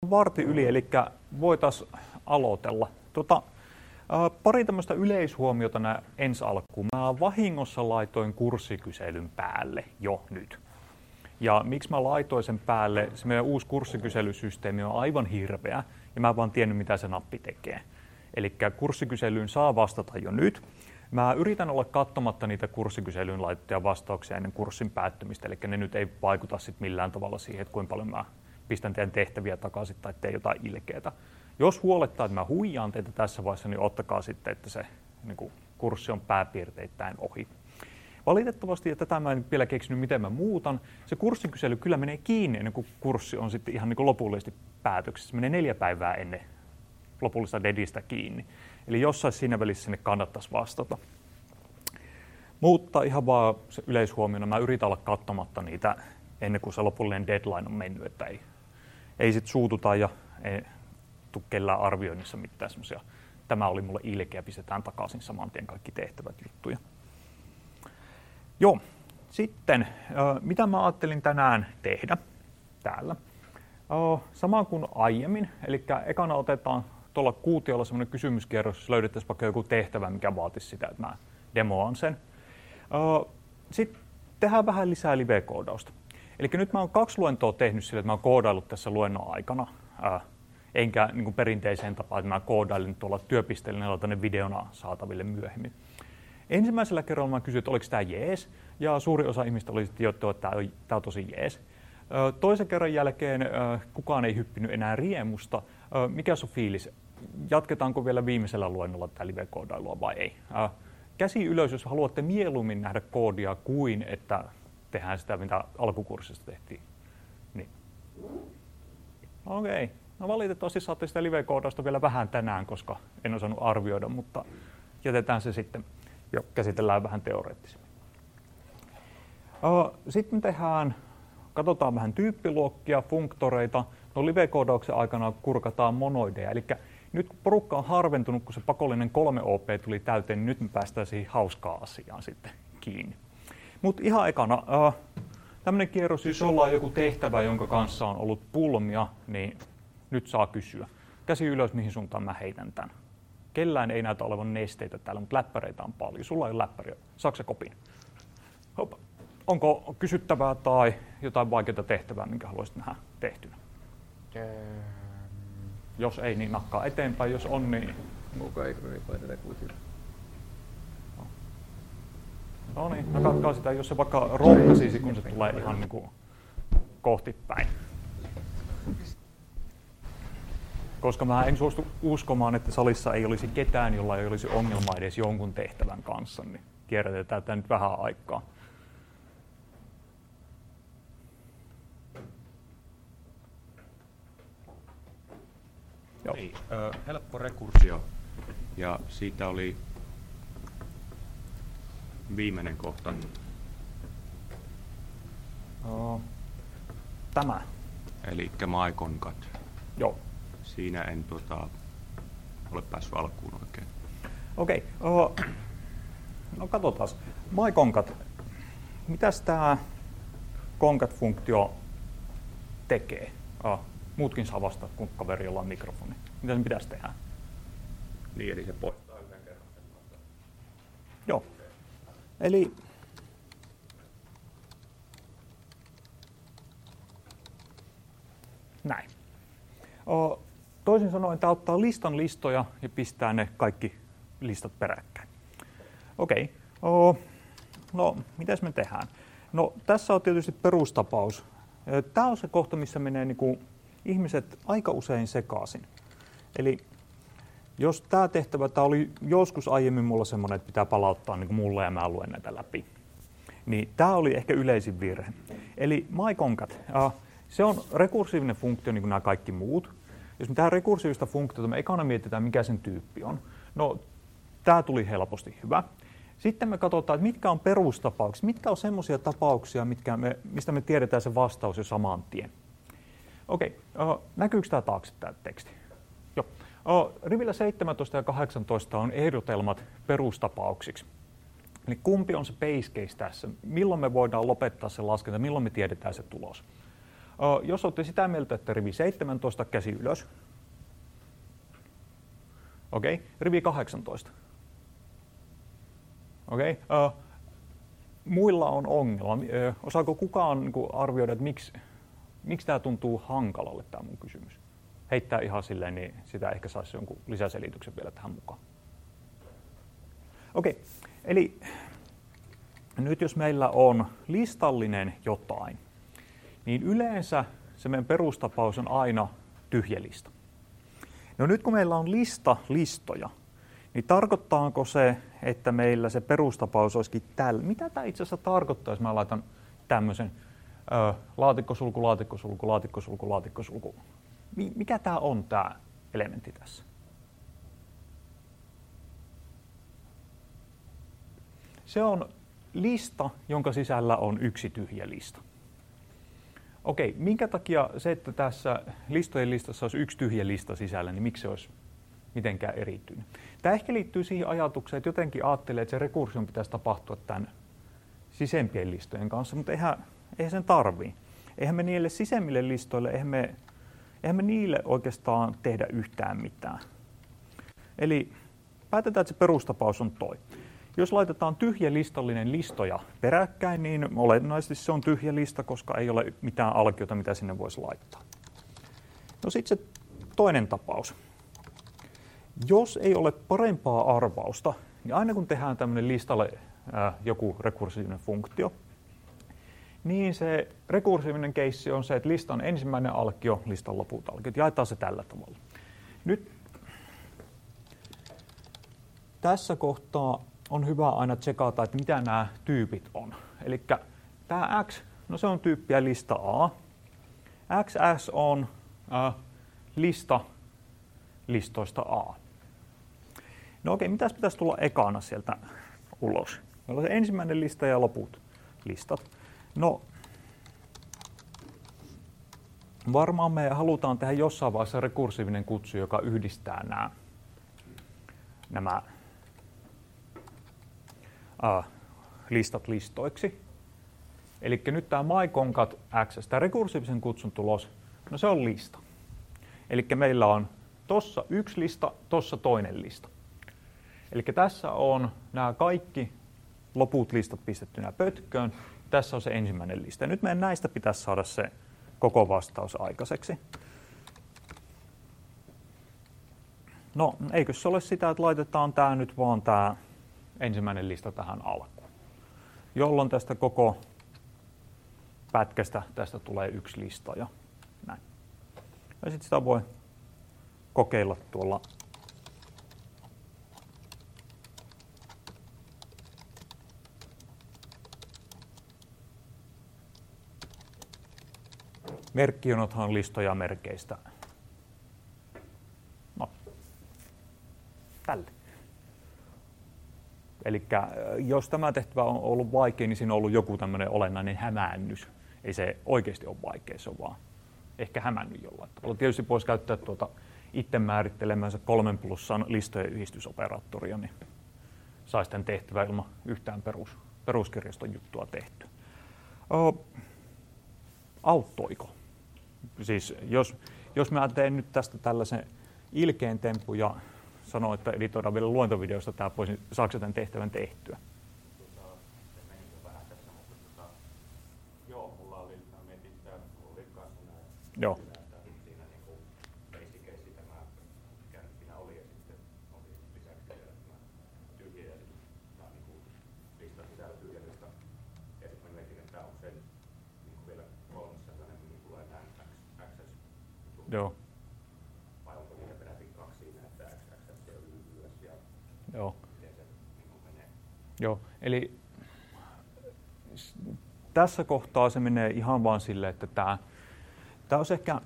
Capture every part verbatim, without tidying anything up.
varti yli, eli voitaisiin aloitella. Tota, pari tämmöistä yleishuomiota nää ensi alkuun. Mä vahingossa laitoin kurssikyselyn päälle jo nyt. Ja miksi mä laitoin sen päälle? Se meidän uusi kurssikyselyssysteemi on aivan hirveä, ja mä en vaan tiennyt, mitä se nappi tekee. Eli kurssikyselyyn saa vastata jo nyt. Mä yritän olla katsomatta niitä kurssikyselyyn laitettuja vastauksia ennen kurssin päättymistä, eli ne nyt ei vaikuta sit millään tavalla siihen, että kuinka paljon mä pistän teidän tehtäviä takaisin tai teen jotain ilkeätä. Jos huolettaa, että mä huijaan teitä tässä vaiheessa, niin ottakaa sitten, että se niin kuin, kurssi on pääpiirteittäin ohi. Valitettavasti, ja tätä mä en vielä keksinyt, miten mä muutan, se kurssikysely kyllä menee kiinni ennen kuin kurssi on sitten ihan niin kuin lopullisesti päätöksessä. Se menee neljä päivää ennen lopullista dedistä kiinni. Eli jossain siinä välissä sinne kannattaisi vastata. Mutta ihan vaan se yleishuomiona, mä yritän olla katsomatta niitä ennen kuin se lopullinen deadline on mennyt, että ei, ei sit suututa ja ei tule kellään arvioinnissa mitään semmoisia, tämä oli mulle ilkeä, pistetään takaisin saman tien kaikki tehtävät juttuja. Joo, sitten mitä mä ajattelin tänään tehdä täällä. Sama kuin aiemmin, eli ekana otetaan tuolla kuutiolla semmoinen kysymyskierros, jos löydettäisiin vaikka joku tehtävä, mikä vaatisi sitä, että mä demoan sen. Sitten tehdään vähän lisää live-koodausta. Eli nyt mä oon kaksi luentoa tehnyt sillä, että mä oon koodaillut tässä luennon aikana, enkä niin kuin perinteiseen tapaan, että mä koodailin tuolla työpisteellä tänne videona saataville myöhemmin. Ensimmäisellä kerralla mä kysyin, että oliko tämä jees, ja suuri osa ihmistä oli sitten jo, että tämä on, tämä on tosi jees. Toisen kerran jälkeen kukaan ei hyppinyt enää riemusta. Mikä on fiilis? Jatketaanko vielä viimeisellä luennolla tätä live-koodailua vai ei? Käsi ylös, jos haluatte mieluummin nähdä koodia kuin että tehdään sitä, mitä alkukurssista tehtiin. Niin. Okei. Okay. No valitettavasti saatte sitä live-koodausta vielä vähän tänään, koska en osannut arvioida, mutta jätetään se sitten. Jo, käsitellään vähän teoreettisemmin. Sitten me tehdään, katsotaan vähän tyyppiluokkia, funktoreita. No live-koodauksen aikana kurkataan monoideja. Eli nyt kun porukka on harventunut, kun se pakollinen kolme O P tuli täyteen, niin nyt me päästään siihen hauskaan asiaan sitten kiinni. Mutta ihan ekana, tämmöinen kierros, jos ollaan joku tehtävä, jonka kanssa on ollut pulmia, niin nyt saa kysyä. Käsi ylös, mihin suuntaan mä heitän tämän. Kellään ei näytä olevan nesteitä täällä, mutta läppäreitä on paljon. Sulla ei ole läppäriä. Saatko sä kopin? Hop. Onko kysyttävää tai jotain vaikeaa tehtävää, minkä haluaisit nähdä tehtynä? Ähm. Jos ei, niin nakkaa eteenpäin. Jos on, niin... No niin, nakatkaa sitä, jos se vaikka rohkaisisi, kun se tulee ihan niin kuin kohti päin. Koska mä en suostu uskomaan, että salissa ei olisi ketään, jolla ei olisi ongelmaa edes jonkun tehtävän kanssa, niin kierrätetään tätä nyt vähän aikaa. Joo. Niin, äh, helppo rekursio, ja siitä oli viimeinen kohta. Uh, tämä. Elikkä MyConcat. Joo. Siinä en tota, ole päässyt alkuun oikein. Okei, okay. uh, no katsotaan. MyConcat. Mitäs tämä concat-funktio tekee? Uh, muutkin saa vastata, kun kaveri jolla on mikrofoni. Mitä sen pitäisi tehdä? Niin, eli se poistaa yhden kerran sen vasta. Joo. Eli näin. Uh, Toisin sanoen tämä ottaa listan listoja ja pistää ne kaikki listat peräkkäin. Okei, okay. No mitäs me tehdään? No tässä on tietysti perustapaus. Tämä on se kohta, missä menee niin kuin ihmiset aika usein sekaisin. Eli jos tämä tehtävä, tämä oli joskus aiemmin mulla semmoinen, että pitää palauttaa niin kuin mulle ja mä luen näitä läpi, niin tämä oli ehkä yleisin virhe. Eli MyConcat, se on rekursiivinen funktio niin kuin nämä kaikki muut. Jos me tehdään rekursiivista funktiota, me ekana mietitään, mikä sen tyyppi on. No, tämä tuli helposti hyvä. Sitten me katsotaan, että mitkä on perustapauksia, mitkä on semmoisia tapauksia, mitkä me, mistä me tiedetään se vastaus jo saman tien. Okei, uh, näkyykö tämä taakse tämä teksti? Joo. Uh, rivillä seitsemäntoista ja kahdeksantoista on ehdotelmat perustapauksiksi. Eli kumpi on se base case tässä? Milloin me voidaan lopettaa se laskenta? Milloin me tiedetään se tulos? Jos olette sitä mieltä, että rivi seitsemäntoista, käsi ylös. Okei, okay. Rivi kahdeksantoista. Okei. Okay. Muilla on ongelma. Osaako kukaan niin kuin arvioida, että miksi, miksi tämä tuntuu hankalalle, tämä mun kysymys? Heittää ihan silleen, niin sitä ehkä saisi jonkun lisäselityksen vielä tähän mukaan. Okei, okay. Eli nyt jos meillä on listallinen jotain, niin yleensä se meidän perustapaus on aina tyhjä lista. No nyt kun meillä on lista listoja, niin tarkoittaako se, että meillä se perustapaus olisikin tällä? Mitä tämä itse asiassa tarkoittaa, jos mä laitan tämmöisen ö, laatikkosulku, laatikkosulku, laatikkosulku, laatikkosulku? Mikä tämä on tämä elementti tässä? Se on lista, jonka sisällä on yksi tyhjä lista. Okei, minkä takia se, että tässä listojen listassa olisi yksi tyhjä lista sisällä, niin miksi se olisi mitenkään erityinen? Tämä ehkä liittyy siihen ajatukseen, että jotenkin ajattelee, että se rekursion pitäisi tapahtua tämän sisempien listojen kanssa, mutta eihän, eihän sen tarvii. Eihän me niille sisemmille listoille, eihän me, eihän me niille oikeastaan tehdä yhtään mitään. Eli päätetään, että se perustapaus on toi. Jos laitetaan tyhjä listallinen listoja peräkkäin, niin olennaisesti se on tyhjä lista, koska ei ole mitään alkiota, mitä sinne voisi laittaa. No sitten se toinen tapaus. Jos ei ole parempaa arvausta, niin aina kun tehdään tämmöinen listalle ää, joku rekursiivinen funktio, niin se rekursiivinen keissi on se, että listan ensimmäinen alkio, listan loput alkiot. Jaetaan se tällä tavalla. Nyt tässä kohtaa on hyvä aina tsekata, että mitä nämä tyypit on. Eli tämä X, no se on tyyppiä lista A. X S on äh, lista listoista A. No okei, mitäs pitäisi tulla ekana sieltä ulos? Meillä on se ensimmäinen lista ja loput listat. No, varmaan me halutaan tehdä jossain vaiheessa rekursiivinen kutsu, joka yhdistää nämä, nämä Uh, listat listoiksi. Eli nyt tämä myconcat access, tämä rekursiivisen kutsun tulos, no se on lista. Eli meillä on tossa yksi lista, tossa toinen lista. Eli tässä on nämä kaikki loput listat pistettynä pötköön. Tässä on se ensimmäinen lista. Ja nyt meidän näistä pitäisi saada se koko vastaus aikaiseksi. No, eikö se ole sitä, että laitetaan tämä nyt vaan tämä ensimmäinen lista tähän alkuun, jolloin tästä koko pätkästä tästä tulee yksi lista ja näin. Ja sitten sitä voi kokeilla tuolla merkkijonothan listoja merkeistä. No, tälle. Eli jos tämä tehtävä on ollut vaikea, niin siinä on ollut joku tämmöinen olennainen hämäännys. Ei se oikeasti ole vaikea, se on vaan ehkä hämännyt jollain tavalla. Tietysti voisi käyttää tuota itse määrittelemänsä kolmen plussan listojen yhdistysoperaattoria, niin saisi tämän tehtävän ilman yhtään perus, peruskirjaston juttua tehtyä. O, auttoiko? Siis jos, jos mä teen nyt tästä tällaisen ilkeän tempun ja sanoo, että editoidaan vielä luentovideosta tämä pois, niin saako tämän tehtävän tehtyä? Tota, se meni jo vähän tässä, mutta tota, joo, mulla oli, mä mietin sitä, kun oli kanssa näin. Joo. Että siinä niinku basic case tämä, mikä nyt siinä oli, ja sitten oli lisäksi vielä tämä tyhjä ja tämä niinku listan sisällä tyhjä lista. Ja sitten mä mietin, että onko se niinku vielä kolmas sellainen, mihin tulee nämä access. Joo. Joo. Joo, eli tässä kohtaa se menee ihan vaan silleen, että tämä, tämä olisi ehkä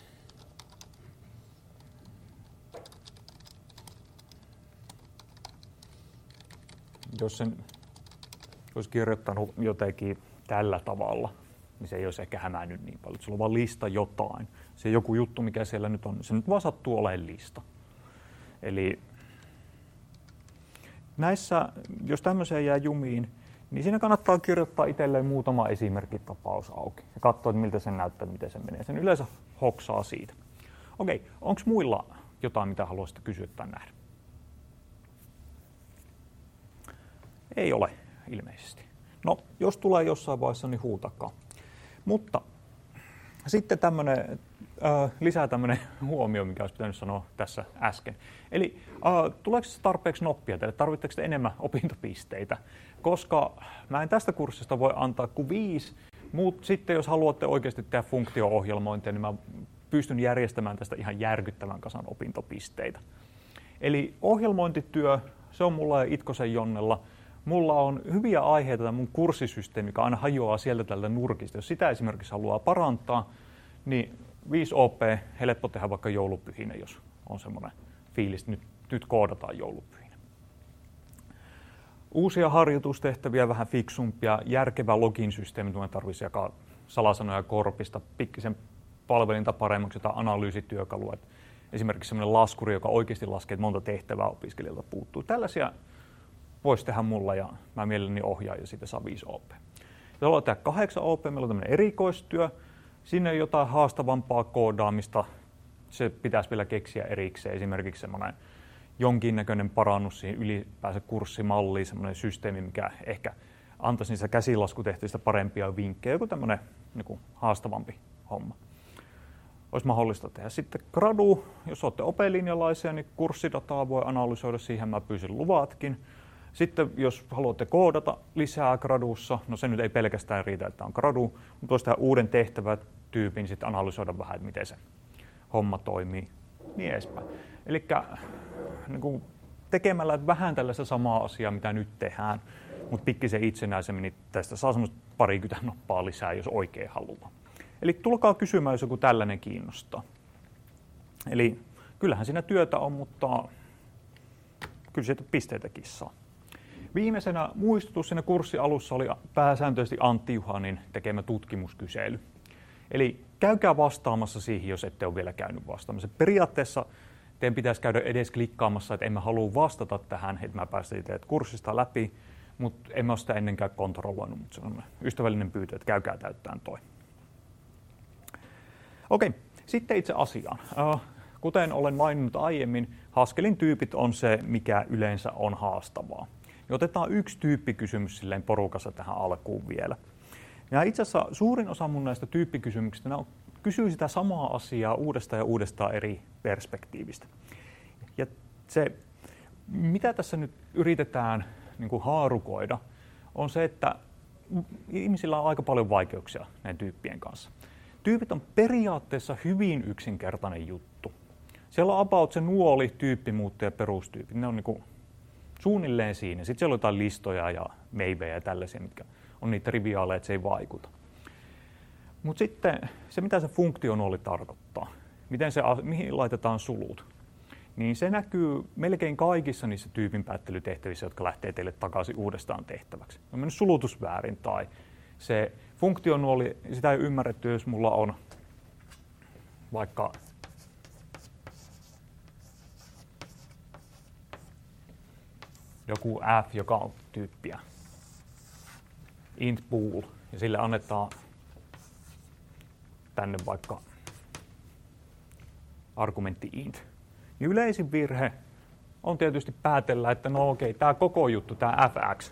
jos sen olisi kirjoittanut jotenkin tällä tavalla, niin se ei olisi ehkä hämännyt niin paljon. Sulla on vaan lista jotain. Se joku juttu, mikä siellä nyt on, se nyt vaan sattuu olemaan lista. Eli näissä, jos tämmöiseen jää jumiin, niin siinä kannattaa kirjoittaa itselleen muutama esimerkkitapaus auki ja katsoa, että miltä se näyttää, miten se menee. Sen yleensä hoksaa siitä. Okei, onko muilla jotain, mitä haluaisitte kysyä tai nähdä? Ei ole ilmeisesti. No, jos tulee jossain vaiheessa, niin huutakaa. Mutta sitten tämmönen, äh, lisää tämmöinen huomio, mikä olisi pitänyt sanoa tässä äsken. Eli äh, tuleeko se tarpeeksi noppia teille? Tarvitseeko te enemmän opintopisteitä? Koska mä en tästä kurssista voi antaa kuin viisi, mutta sitten jos haluatte oikeasti tehdä funktio-ohjelmointia, niin mä pystyn järjestämään tästä ihan järkyttävän kasan opintopisteitä. Eli ohjelmointityö, se on mulla ja Itkosen Jonnella. Mulla on hyviä aiheita tämä mun kurssisysteemi, joka aina hajoaa sieltä tältä nurkista. Jos sitä esimerkiksi haluaa parantaa, niin viisi O P helppo tehdä vaikka joulupyhinä, jos on semmoinen fiilis, että nyt, nyt koodataan joulupyhinä. Uusia harjoitustehtäviä, vähän fiksumpia, järkevä login-systeemi, tuon tarvitsisi jakaa salasanoja korpista, pikkisen palvelinta paremmaksi, jotain analyysityökalua. Esimerkiksi semmoinen laskuri, joka oikeasti laskee, että monta tehtävää opiskelijalta puuttuu. Tällaisia voisi tehdä mulla ja mä mielelläni ohjaan ja siitä saa viisi O P. Jos haluaa tehdä kahdeksan O P, meillä on tämmöinen erikoistyö. Sinne on jotain haastavampaa koodaamista. Se pitäisi vielä keksiä erikseen. Esimerkiksi semmoinen jonkinnäköinen parannus siihen ylipäänsä kurssimalliin, semmoinen systeemi, mikä ehkä antaisi niistä käsilaskutehtävistä parempia vinkkejä. Joku tämmöinen niin kuin haastavampi homma. Olisi mahdollista tehdä. Sitten gradu, jos olette opelinjalaisia, niin kurssidataa voi analysoida, siihen mä pyysin luvatkin. Sitten jos haluatte koodata lisää gradussa, no se nyt ei pelkästään riitä, että on gradu, mutta voisi tehdä uuden tehtävätyypin, sitten analysoida vähän, että miten se homma toimii, niin edespäin. Eli niin tekemällä vähän tällaista samaa asiaa, mitä nyt tehdään, mutta pikkisen itsenäisemmin, niin tästä saa semmoista parikymmentä noppaa lisää, jos oikein haluaa. Eli tulkaa kysymään, jos joku tällainen kiinnostaa. Eli kyllähän siinä työtä on, mutta kyllä sieltä pisteitäkin saa. Viimeisenä muistutus siinä kurssin alussa oli pääsääntöisesti Antti Juhanin tekemä tutkimuskysely. Eli käykää vastaamassa siihen, jos ette ole vielä käynyt vastaamassa. Periaatteessa teidän pitäisi käydä edes klikkaamassa, että en mä halua vastata tähän, että mä päästän teidät kurssista läpi, mutta en mä ole sitä ennenkään kontrolloinut, mutta se on ystävällinen pyytö, että käykää täyttämään toi. Okei, sitten itse asiaan. Kuten olen maininnut aiemmin, Haskelin tyypit on se, mikä yleensä on haastavaa. Ja otetaan yksi tyyppikysymys silleen porukassa tähän alkuun vielä. Ja itse asiassa suurin osa mun näistä tyyppikysymyksistä on, kysyy sitä samaa asiaa uudestaan ja uudestaan eri perspektiivistä. Ja se, mitä tässä nyt yritetään niin kuin haarukoida, on se, että ihmisillä on aika paljon vaikeuksia näiden tyyppien kanssa. Tyypit on periaatteessa hyvin yksinkertainen juttu. Siellä on about se nuoli, tyyppimuutto ja perustyypit. Ne on niin kuin suunnilleen siinä. Sitten siellä on jotain listoja ja meivejä ja tällaisia, mitkä on niitä triviaaleja, että se ei vaikuta. Mutta sitten se, mitä se funktionuoli tarkoittaa, miten se, mihin laitetaan sulut, niin se näkyy melkein kaikissa niissä tyypin päättelytehtävissä, jotka lähtee teille takaisin uudestaan tehtäväksi. On mennyt sulutus väärin tai se funktionuoli, sitä ei ymmärretty, jos mulla on vaikka joku f, joka on tyyppiä int bool, ja sille annetaan tänne vaikka argumentti int. Niin yleisin virhe on tietysti päätellä, että no okei, tämä koko juttu, tämä fx,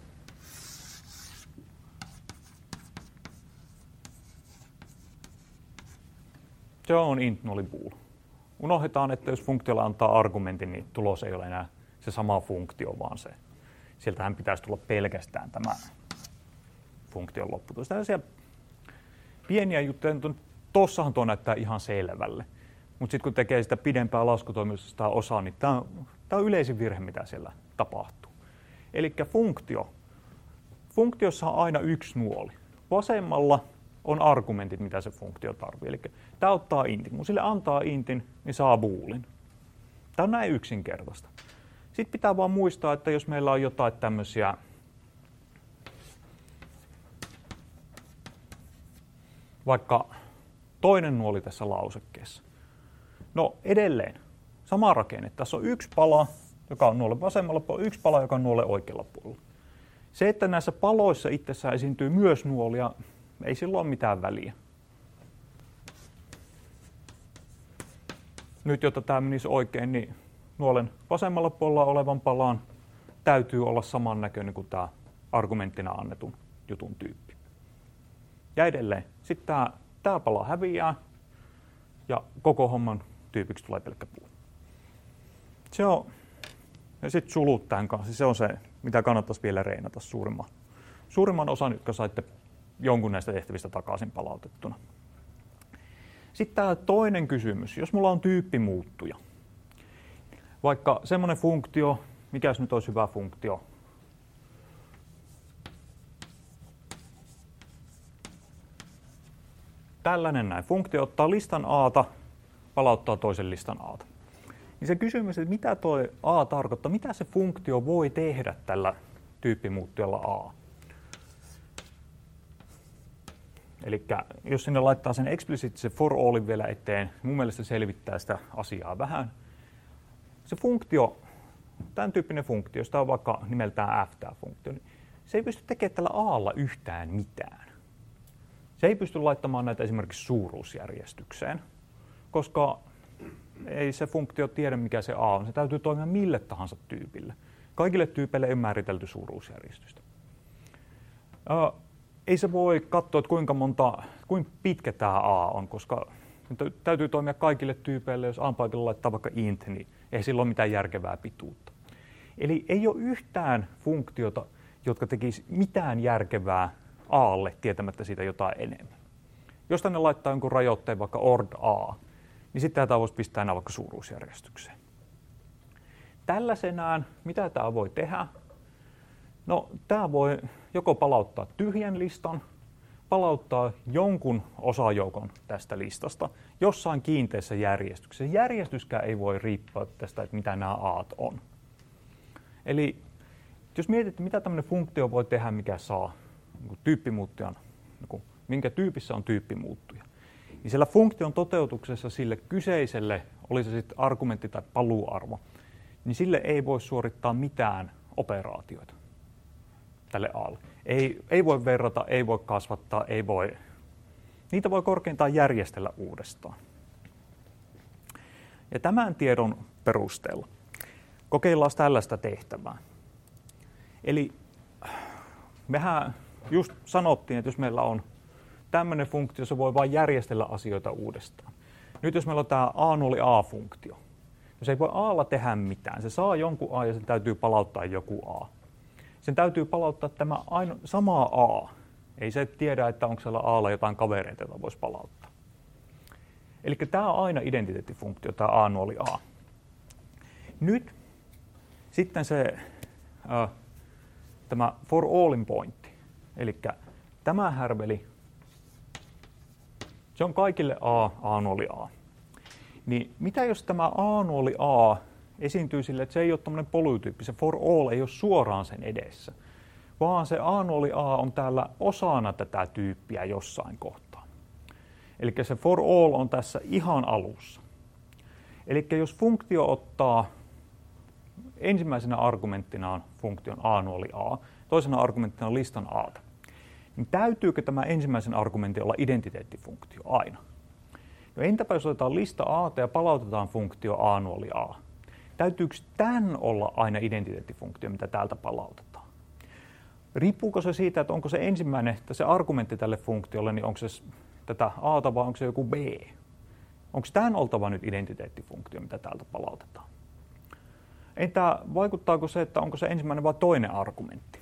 se on int nulli bool. Unohdetaan, että jos funktiolla antaa argumentin, niin tulos ei ole enää se sama funktio, vaan se. Sieltähän pitäisi tulla pelkästään tämä funktion lopputulos. Tällaisia pieniä juttuja, tuossahan tuo näyttää ihan selvälle. Mutta sitten kun tekee sitä pidempää laskutoimista osaa, niin tämä on, on yleisin virhe, mitä siellä tapahtuu. Eli funktio. Funktiossa on aina yksi nuoli. Vasemmalla on argumentit, mitä se funktio tarvitsee. Eli tämä ottaa intin. Kun sille antaa intin, niin saa boolin. Tämä on näin yksinkertaista. Sitten pitää vaan muistaa, että jos meillä on jotain tämmöisiä vaikka toinen nuoli tässä lausekkeessa. No edelleen, sama rakenne. Tässä on yksi pala, joka on nuolen vasemmalla puolella, yksi pala, joka on nuolen oikealla puolella. Se, että näissä paloissa itsessään esiintyy myös nuolia, ei sillä ole mitään väliä. Nyt, jotta tämä menisi oikein, niin nuolen vasemmalla puolella olevan palan täytyy olla samannäköinen kuin tämä argumenttina annetun jutun tyyppi. Ja edelleen, sitten tämä, tämä pala häviää ja koko homman tyypiksi tulee pelkkä puu. Se on, ja sitten sulut tämän kanssa, se on se, mitä kannattaisi vielä reenata suurimman, suurimman osan, jotka saitte jonkun näistä tehtävistä takaisin palautettuna. Sitten tämä toinen kysymys, jos mulla on tyyppimuuttuja, vaikka semmoinen funktio, mikäs nyt olisi hyvä funktio, tällainen näin, funktio ottaa listan A:ta, palauttaa toisen listan A:ta. Niin se kysymys, että mitä tuo A tarkoittaa, mitä se funktio voi tehdä tällä tyyppimuuttujalla A. Eli jos sinne laittaa sen eksplisiittisen for allin vielä eteen, mun mielestä se selvittää sitä asiaa vähän. Se funktio, tämän tyyppinen funktio, jos tämä on vaikka nimeltään f tämä funktio, niin se ei pysty tekemään tällä A:lla yhtään mitään. Se ei pysty laittamaan näitä esimerkiksi suuruusjärjestykseen, koska ei se funktio tiedä, mikä se A on. Se täytyy toimia mille tahansa tyypille. Kaikille tyypeille ei ole määritelty suuruusjärjestystä. Äh, ei se voi katsoa, että kuinka, monta, kuinka pitkä tämä A on, koska täytyy toimia kaikille tyypeille. Jos A-paikalla laittaa vaikka int, niin ei sillä ole mitään järkevää pituutta. Eli ei ole yhtään funktiota, jotka tekisi mitään järkevää A:lle tietämättä siitä jotain enemmän. Jos tänne laittaa jonkun rajoitteen, vaikka ord A, niin sitten tämä voisi pistää enää vaikka suuruusjärjestykseen. Tällaisenään, mitä tämä voi tehdä? No, tämä voi joko palauttaa tyhjän listan, palauttaa jonkun osajoukon tästä listasta jossain kiinteässä järjestyksessä. Järjestyskään ei voi riippua tästä, että mitä nämä A:t on. Eli jos mietitte, mitä tämmöinen funktio voi tehdä, mikä saa niin tyyppimuuttujan, niin minkä tyypissä on tyyppimuuttuja, niin siellä funktion toteutuksessa sille kyseiselle, oli se sitten argumentti tai paluuarvo, niin sille ei voi suorittaa mitään operaatioita tälle A:lle. Ei, ei voi verrata, ei voi kasvattaa, ei voi. Niitä voi korkeintaan järjestellä uudestaan. Ja tämän tiedon perusteella kokeillaan tällaista tehtävää. Eli mehän just sanottiin, että jos meillä on tämmöinen funktio, se voi vain järjestellä asioita uudestaan. Nyt jos meillä on tämä A-nuoli A-funktio, jos ei voi A:lla tehdä mitään, se saa jonkun A ja sen täytyy palauttaa joku A. Sen täytyy palauttaa tämä aino, sama A. Ei se tiedä, että onko siellä A:lla jotain kavereita, joita voisi palauttaa. Eli tämä on aina identiteettifunktio, tämä A-nuoli A. Nyt sitten se äh, tämä for allin pointti, eli tämä härveli, se on kaikille A, A-nuoli A. Niin mitä jos tämä A-nuoli A esiintyy sille, että se ei ole tämmöinen polytyyppi, se for all ei ole suoraan sen edessä, vaan se A-nuoli A on täällä osana tätä tyyppiä jossain kohtaa. Eli se for all on tässä ihan alussa. Eli jos funktio ottaa ensimmäisenä argumenttinaan funktion A-nuoli A, toisena argumenttina listan A:ta, niin täytyykö tämä ensimmäisen argumentin olla identiteettifunktio aina? No entäpä jos otetaan lista A:ta ja palautetaan funktio A-nuoli A? Täytyykö tämän olla aina identiteettifunktio, mitä täältä palautetaan? Riippuuko se siitä, että onko se ensimmäinen, se argumentti tälle funktiolle, niin onko se tätä A:ta vai onko se joku B? Onko tämän oltava nyt identiteettifunktio, mitä täältä palautetaan? Entä vaikuttaako se, että onko se ensimmäinen vai toinen argumentti?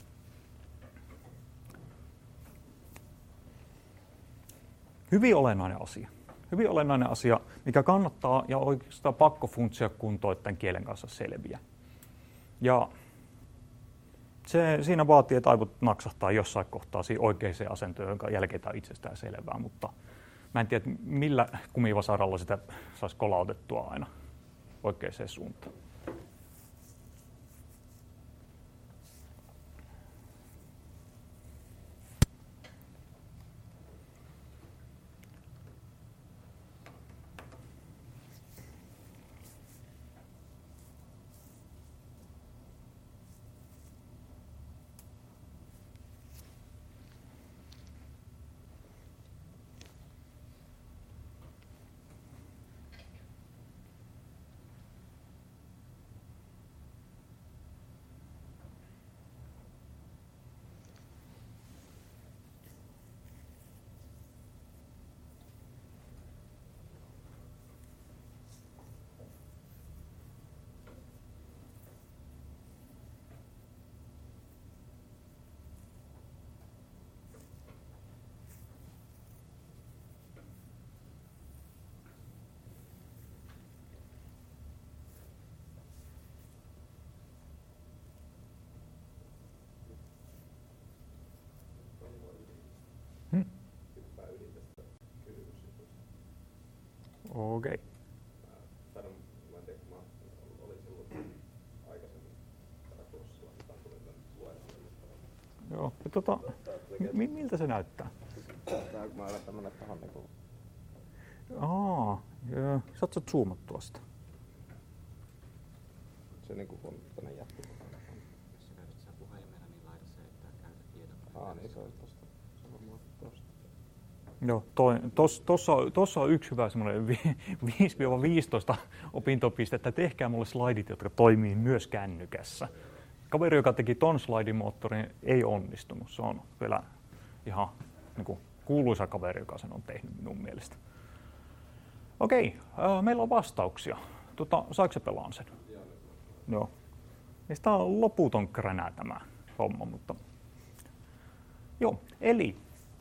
Hyvin olennainen asia. Hyvin olennainen asia, mikä kannattaa ja oikeastaan pakko funtsia kuntoon, että tämän kielen kanssa selviää. Ja se, siinä vaatii, että aivot naksahtaa jossain kohtaa siihen oikeaan asentoon, jonka jälkeen tämä on itsestään selvää, mutta mä en tiedä, millä kumivasaralla sitä saisi kolautettua aina oikeaan suuntaan. Okei. Okay. Sanon, mä en tiedä, kun mä olin silloin aikaisemmin kurssilla, niin tuli tämän luennolle. Joo, ja tota, mi- miltä se näyttää? Tää kun mä olen tämmönen tähän niinku... Aa, joo. Saat sä zoomat tuosta? Se niinku on tänne jätty. Jos sä käytät sä puhelimella, niin laita se, että käytä tietokonetta. Aa, niin se on tosta. Se on varmaan tosta. Joo, toi, tos, tossa, tossa on yksi hyvä semmoinen viisi viisitoista opintopistettä. Tehkää mulle slaidit, jotka toimii myös kännykässä. Kaveri, joka teki ton slaidimoottorin, ei onnistunut. Se on vielä ihan niin kuin kuuluisa kaveri, joka sen on tehnyt minun mielestä. Okei, äh, meillä on vastauksia. Tota, saiko se pelaan sen? Joo. Niistä on loputon kränä tämä homma, mutta... Joo, eli...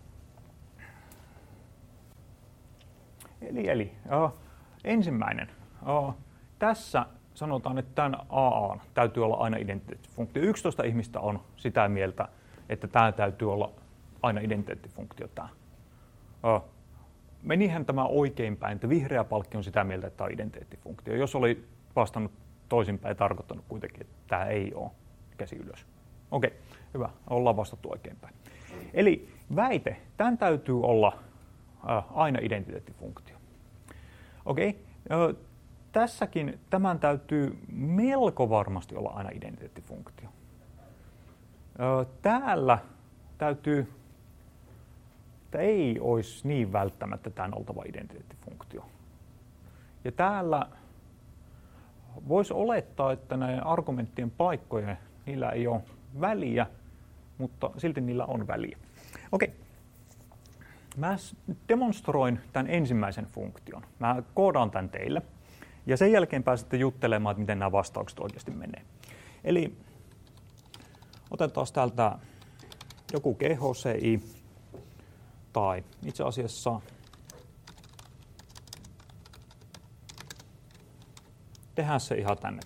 Eli, eli äh, ensimmäinen. Äh, tässä sanotaan, että tämän A A täytyy olla aina identiteettifunktio. yksitoista ihmistä on sitä mieltä, että tämä täytyy olla aina identiteettifunktio. Tämä. Äh, menihän tämä oikeinpäin, että vihreä palkki on sitä mieltä, että tämä on identiteettifunktio. Jos oli vastannut toisinpäin, tarkoittanut kuitenkin, että tämä ei ole. Käsi ylös. Okei, hyvä. Ollaan vastattu oikeinpäin. Eli väite, tämän täytyy olla äh, aina identiteettifunktio. Okei, äh, tässäkin tämän täytyy melko varmasti olla aina identiteettifunktio. Äh, täällä täytyy, että ei olisi niin välttämättä tämän oltava identiteettifunktio. Ja täällä voisi olettaa, että näiden argumenttien paikkojen, niillä ei ole väliä, mutta silti niillä on väliä. Okei. Mä demonstroin tämän ensimmäisen funktion. Mä koodaan tämän teille. Ja sen jälkeen pääsette juttelemaan, että miten nämä vastaukset oikeasti menee. Eli otetaan täältä joku G H C I, tai itse asiassa tehdään se ihan tänne.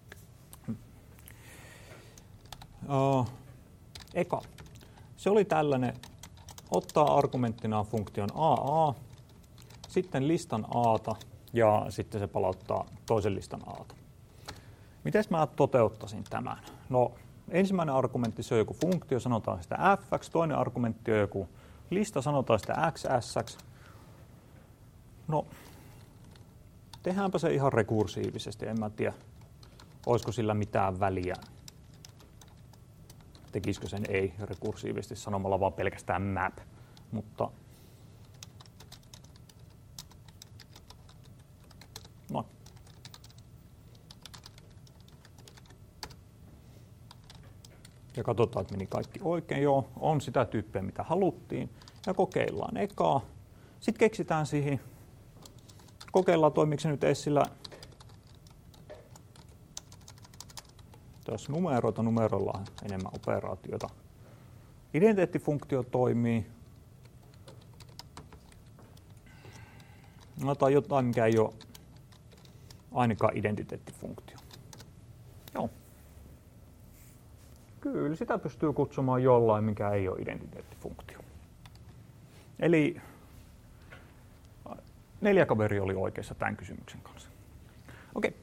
Uh, eka. Se oli tällainen, ottaa argumenttina funktion A A, sitten listan A:ta ja sitten se palauttaa toisen listan A:ta. Miten mä toteuttaisin tämän? No, ensimmäinen argumentti se on joku funktio, sanotaan sitä f(x), toinen argumentti on joku lista, sanotaan sitä x(s)(x). No, tehdäänpä se ihan rekursiivisesti, en mä tiedä, olisiko sillä mitään väliä. Tekisikö sen ei rekursiivisesti sanomalla vaan pelkästään map, mutta no. Ja katsotaan, että meni kaikki oikein. Joo, on sitä tyyppiä, mitä haluttiin. Ja kokeillaan ekaa. Sitten keksitään siihen, kokeillaan toimiiko se nyt edes sillä, jos numeroita, numeroilla on enemmän operaatiota. Identiteettifunktio toimii. No, tai jotain, mikä ei ole ainakaan identiteettifunktio. Joo. Kyllä, sitä pystyy kutsumaan jollain, mikä ei ole identiteettifunktio. Eli neljä kaveri oli oikeassa tämän kysymyksen kanssa. Okei.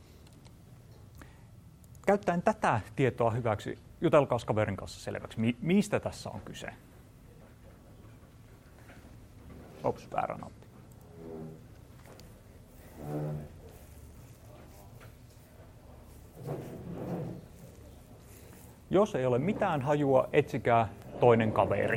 Käyttäen tätä tietoa hyväksi, jutelkaas kaverin kanssa selväksi, mi- mistä tässä on kyse. Ops, väärä nappi. Jos ei ole mitään hajua, etsikää toinen kaveri.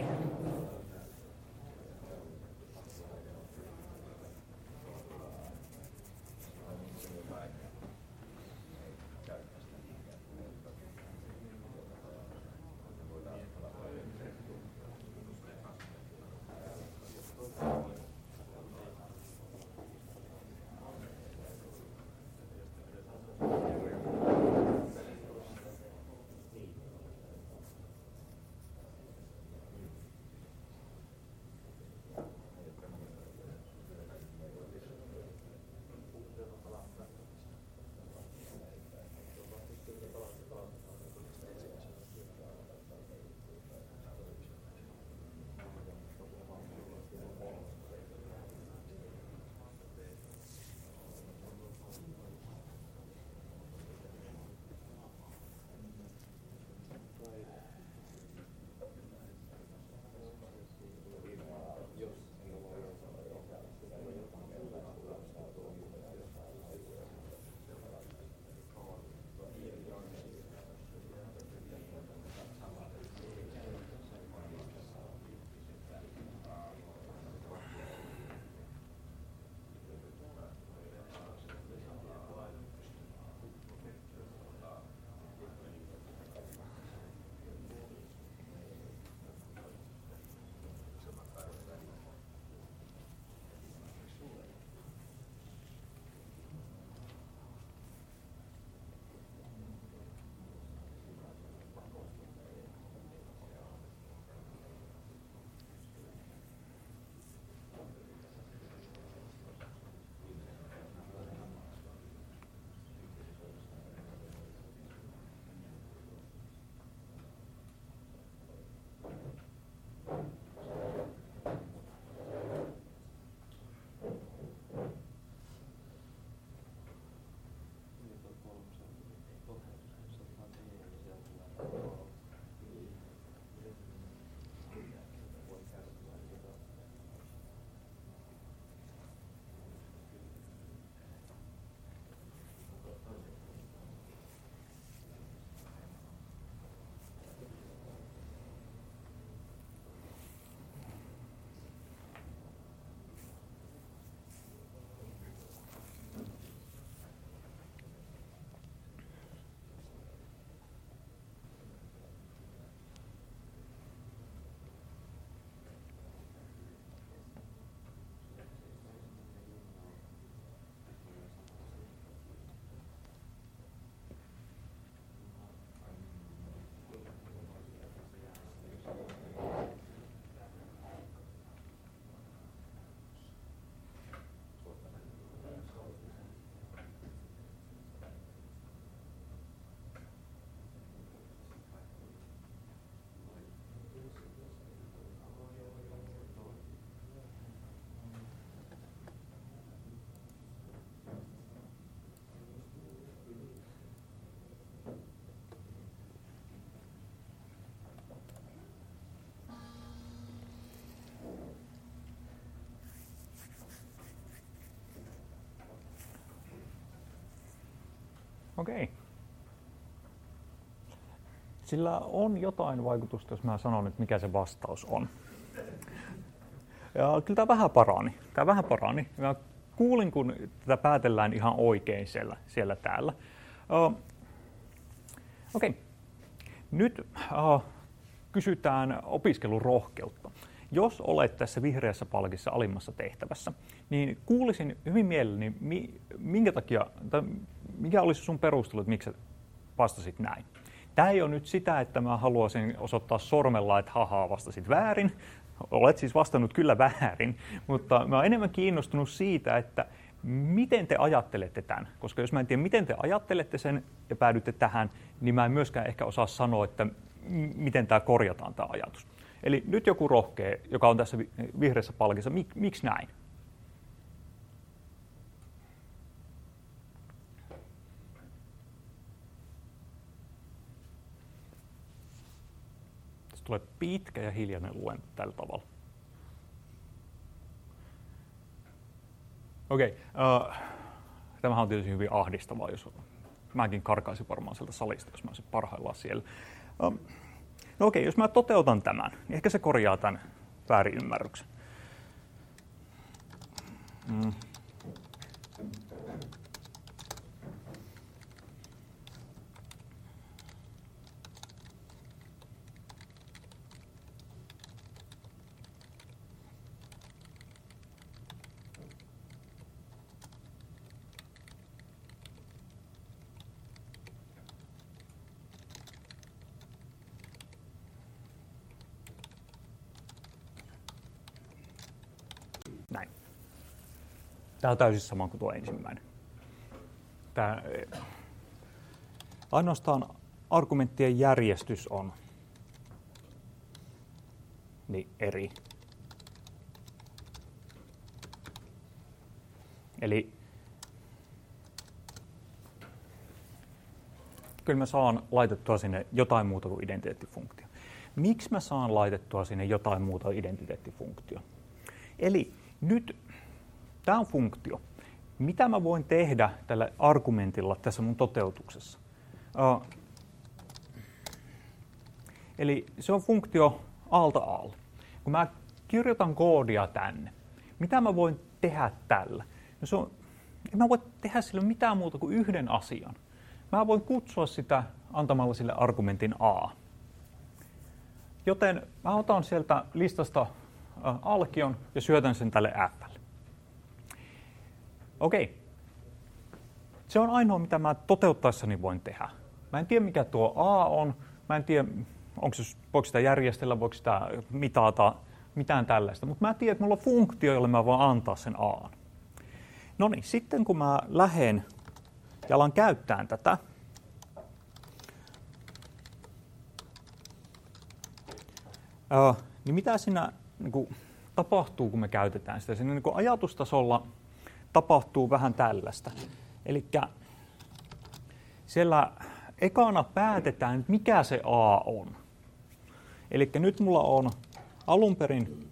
Okei. Okay. Sillä on jotain vaikutusta, jos mä sanon, että mikä se vastaus on. Ja kyllä tämä vähän parani. Tämä vähän parani. Mä kuulin, kun tätä päätellään ihan oikein siellä, siellä täällä. Uh, Okei. Okay. Nyt uh, kysytään opiskelurohkeutta. Jos olet tässä vihreässä palkissa alimmassa tehtävässä, niin kuulisin hyvin mielelläni, minkä takia, tai mikä olisi sun perustelu, että miksi vastasit näin. Tämä ei ole nyt sitä, että mä haluaisin osoittaa sormella, että haha, vastasit väärin. Olet siis vastannut kyllä väärin, mutta mä olen enemmän kiinnostunut siitä, että miten te ajattelette tämän. Koska jos mä en tiedä, miten te ajattelette sen ja päädytte tähän, niin mä en myöskään ehkä osaa sanoa, että miten tämä korjataan tämä ajatus. Eli nyt joku rohkea, joka on tässä vihreässä palkissa, mik, miksi näin? Tässä tulee pitkä ja hiljainen luento tällä tavalla. Okei, okay, uh, tämähän on tietysti hyvin ahdistavaa, jos mäkin karkaisin varmaan sieltä salista, jos mä olisin parhaillaan siellä. Uh, No okei, jos mä toteutan tämän, niin ehkä se korjaa tämän väärinymmärryksen. Mm. Näin. Tämä on täysin sama kuin tuo ensimmäinen. Tämä, ainoastaan argumenttien järjestys on niin eri. Eli kyllä mä saan laitettua sinne jotain muuta kuin identiteettifunktio. Miksi mä saan laitettua sinne jotain muuta kuin identiteettifunktio? Eli nyt tämä on funktio. Mitä mä voin tehdä tällä argumentilla tässä mun toteutuksessa? Uh, eli se on funktio alta alle. Kun mä kirjoitan koodia tänne, mitä mä voin tehdä tällä? No se on, en mä voi tehdä sille mitään muuta kuin yhden asian. Mä voin kutsua sitä antamalla sille argumentin A. Joten mä otan sieltä listasta alkion ja syötän sen tälle F:lle. Okei. Se on ainoa, mitä mä toteuttaessani voin tehdä. Mä en tiedä, mikä tuo A on. Mä en tiedä, onko se, voiko sitä järjestellä, voiko sitä mitata, mitään tällaista. Mutta mä tiedän, että mulla on funktio, jolle mä voin antaa sen A. No niin, sitten kun mä lähden ja alan käyttää tätä, ää, niin mitä siinä niin kuin tapahtuu, kun me käytetään sitä? Siinä niin kuin ajatustasolla tapahtuu vähän tällaista. Eli siellä ekana päätetään, mikä se A on. Eli nyt mulla on alun perin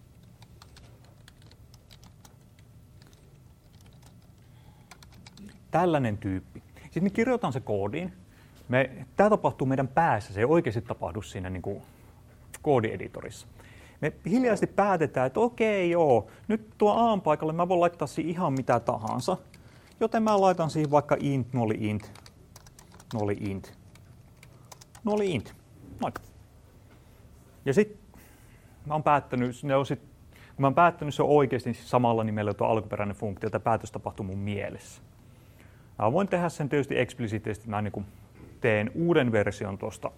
tällainen tyyppi. Sitten me kirjoitan se koodiin. Me, tämä tapahtuu meidän päässä, se ei oikeasti tapahdu siinä niin kuin koodieditorissa. Me hiljaisesti päätetään, että okei joo, nyt tuo A paikalle mä voin laittaa siihen ihan mitä tahansa. Joten mä laitan siihen vaikka int, noli int, noli int, noli int. Noin. Ja sitten mä oon päättänyt, ne on sit, kun mä oon päättänyt se on oikeasti samalla nimellä tuo alkuperäinen funktio, että päätös tapahtuu mun mielessä. Mä voin tehdä sen tietysti eksplisiittisesti, mä niin kuin teen uuden version tuosta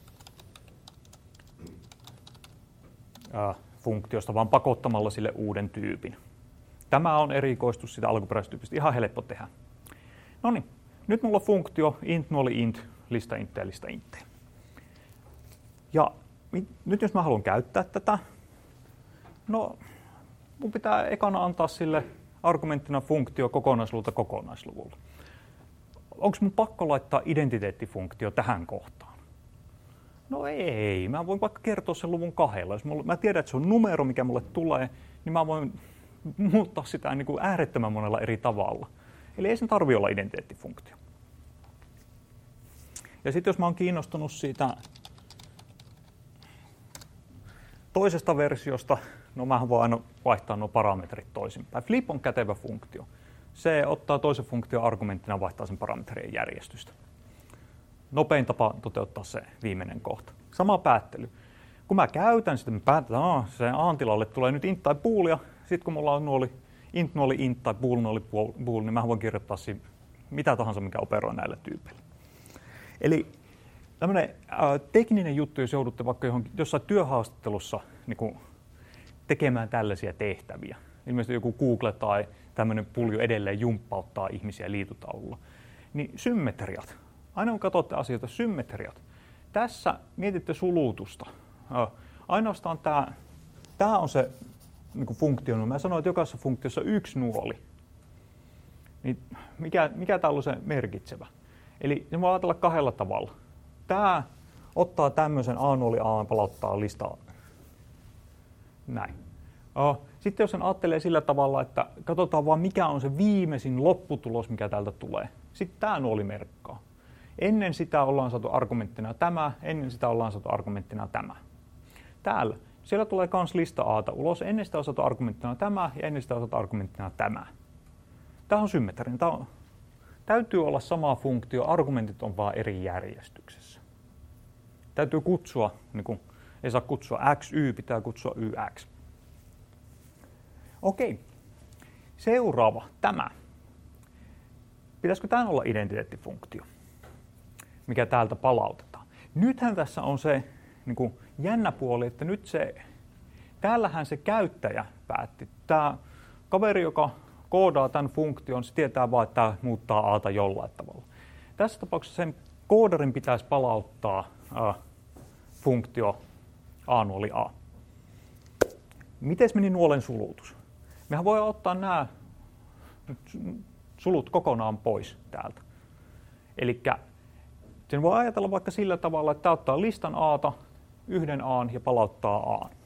funktiosta, vaan pakottamalla sille uuden tyypin. Tämä on erikoistus sitä alkuperäisestä tyypistä, ihan helppo tehdä. No niin, nyt mulla on funktio int, noli int, lista int ja lista int. Ja nyt jos mä haluan käyttää tätä, no mun pitää ekana antaa sille argumenttina funktio kokonaisluvulta kokonaisluvulla. Onko mun pakko laittaa identiteettifunktio tähän kohtaan? No ei, mä voin vaikka kertoa sen luvun kahdella. Jos mä tiedän, että se on numero, mikä mulle tulee, niin mä voin muuttaa sitä niin kuin äärettömän monella eri tavalla. Eli ei sen tarvitse olla identiteettifunktio. Ja sitten jos mä oon kiinnostunut siitä toisesta versiosta, no mähän voin aina vaihtaa nuo parametrit toisinpäin. Flip on kätevä funktio. Se ottaa toisen funktion argumenttina ja vaihtaa sen parametrien järjestystä. Nopein tapa toteuttaa se viimeinen kohta. Sama päättely. Kun mä käytän sitä, mä päätän, että sen A-tilalle tulee nyt int tai bool, ja sitten kun mulla on nuoli, int nuoli int tai bool nuoli bool, niin mä voin kirjoittaa siinä mitä tahansa, mikä operoi näillä tyypeillä. Eli tämmöinen äh, tekninen juttu, jos joudutte vaikka johonkin, jossain työhaastattelussa niin kun, tekemään tällaisia tehtäviä. Ilmeisesti joku Google tai tämmöinen pulju edelleen jumppauttaa ihmisiä liitutaululla. Niin symmetriat. Aina kun katsotte asioita, symmetriat. Tässä mietitte sulutusta. Äh, ainoastaan tämä, tämä on se niin kuin funktio. Mä sanoin, että jokaisessa funktiossa on yksi nuoli. Niin mikä, mikä täällä on se merkitsevä? Eli se voi ajatella kahdella tavalla. Tämä ottaa tämmöisen A-nuoli A ja palauttaa listaa. Näin. Sitten jos sen ajattelee sillä tavalla, että katsotaan vaan mikä on se viimeisin lopputulos, mikä täältä tulee. Sitten tämä nuoli merkkaa. Ennen sitä ollaan saatu argumenttina tämä, ennen sitä ollaan saatu argumenttina tämä. Täällä. Siellä tulee kans lista A:ta ulos. Ennen sitä on saatu argumenttina tämä ja ennen sitä on saatu argumenttina tämä. Tämä on symmetrinen. Tämä on, täytyy olla sama funktio, argumentit on vaan eri järjestyksessä. Täytyy kutsua, niin kuin, ei saa kutsua x, y, pitää kutsua yx. Okei. Seuraava, tämä. Pitäisikö tämän olla identiteettifunktio, mikä täältä palautetaan? Nythän tässä on se niin kuin jännä puoli, että nyt se, täällähän se käyttäjä päätti. Tämä kaveri, joka koodaa tämän funktion, se tietää vaan, että tämä muuttaa A:ta jollain tavalla. Tässä tapauksessa sen koodarin pitäisi palauttaa äh, funktio A nuoli A. Miten meni nuolen sulutus? Mehän voidaan ottaa nämä sulut kokonaan pois täältä. Eli sen voi ajatella vaikka sillä tavalla, että tämä ottaa listan A:ta, yhden A:n ja palauttaa A:n.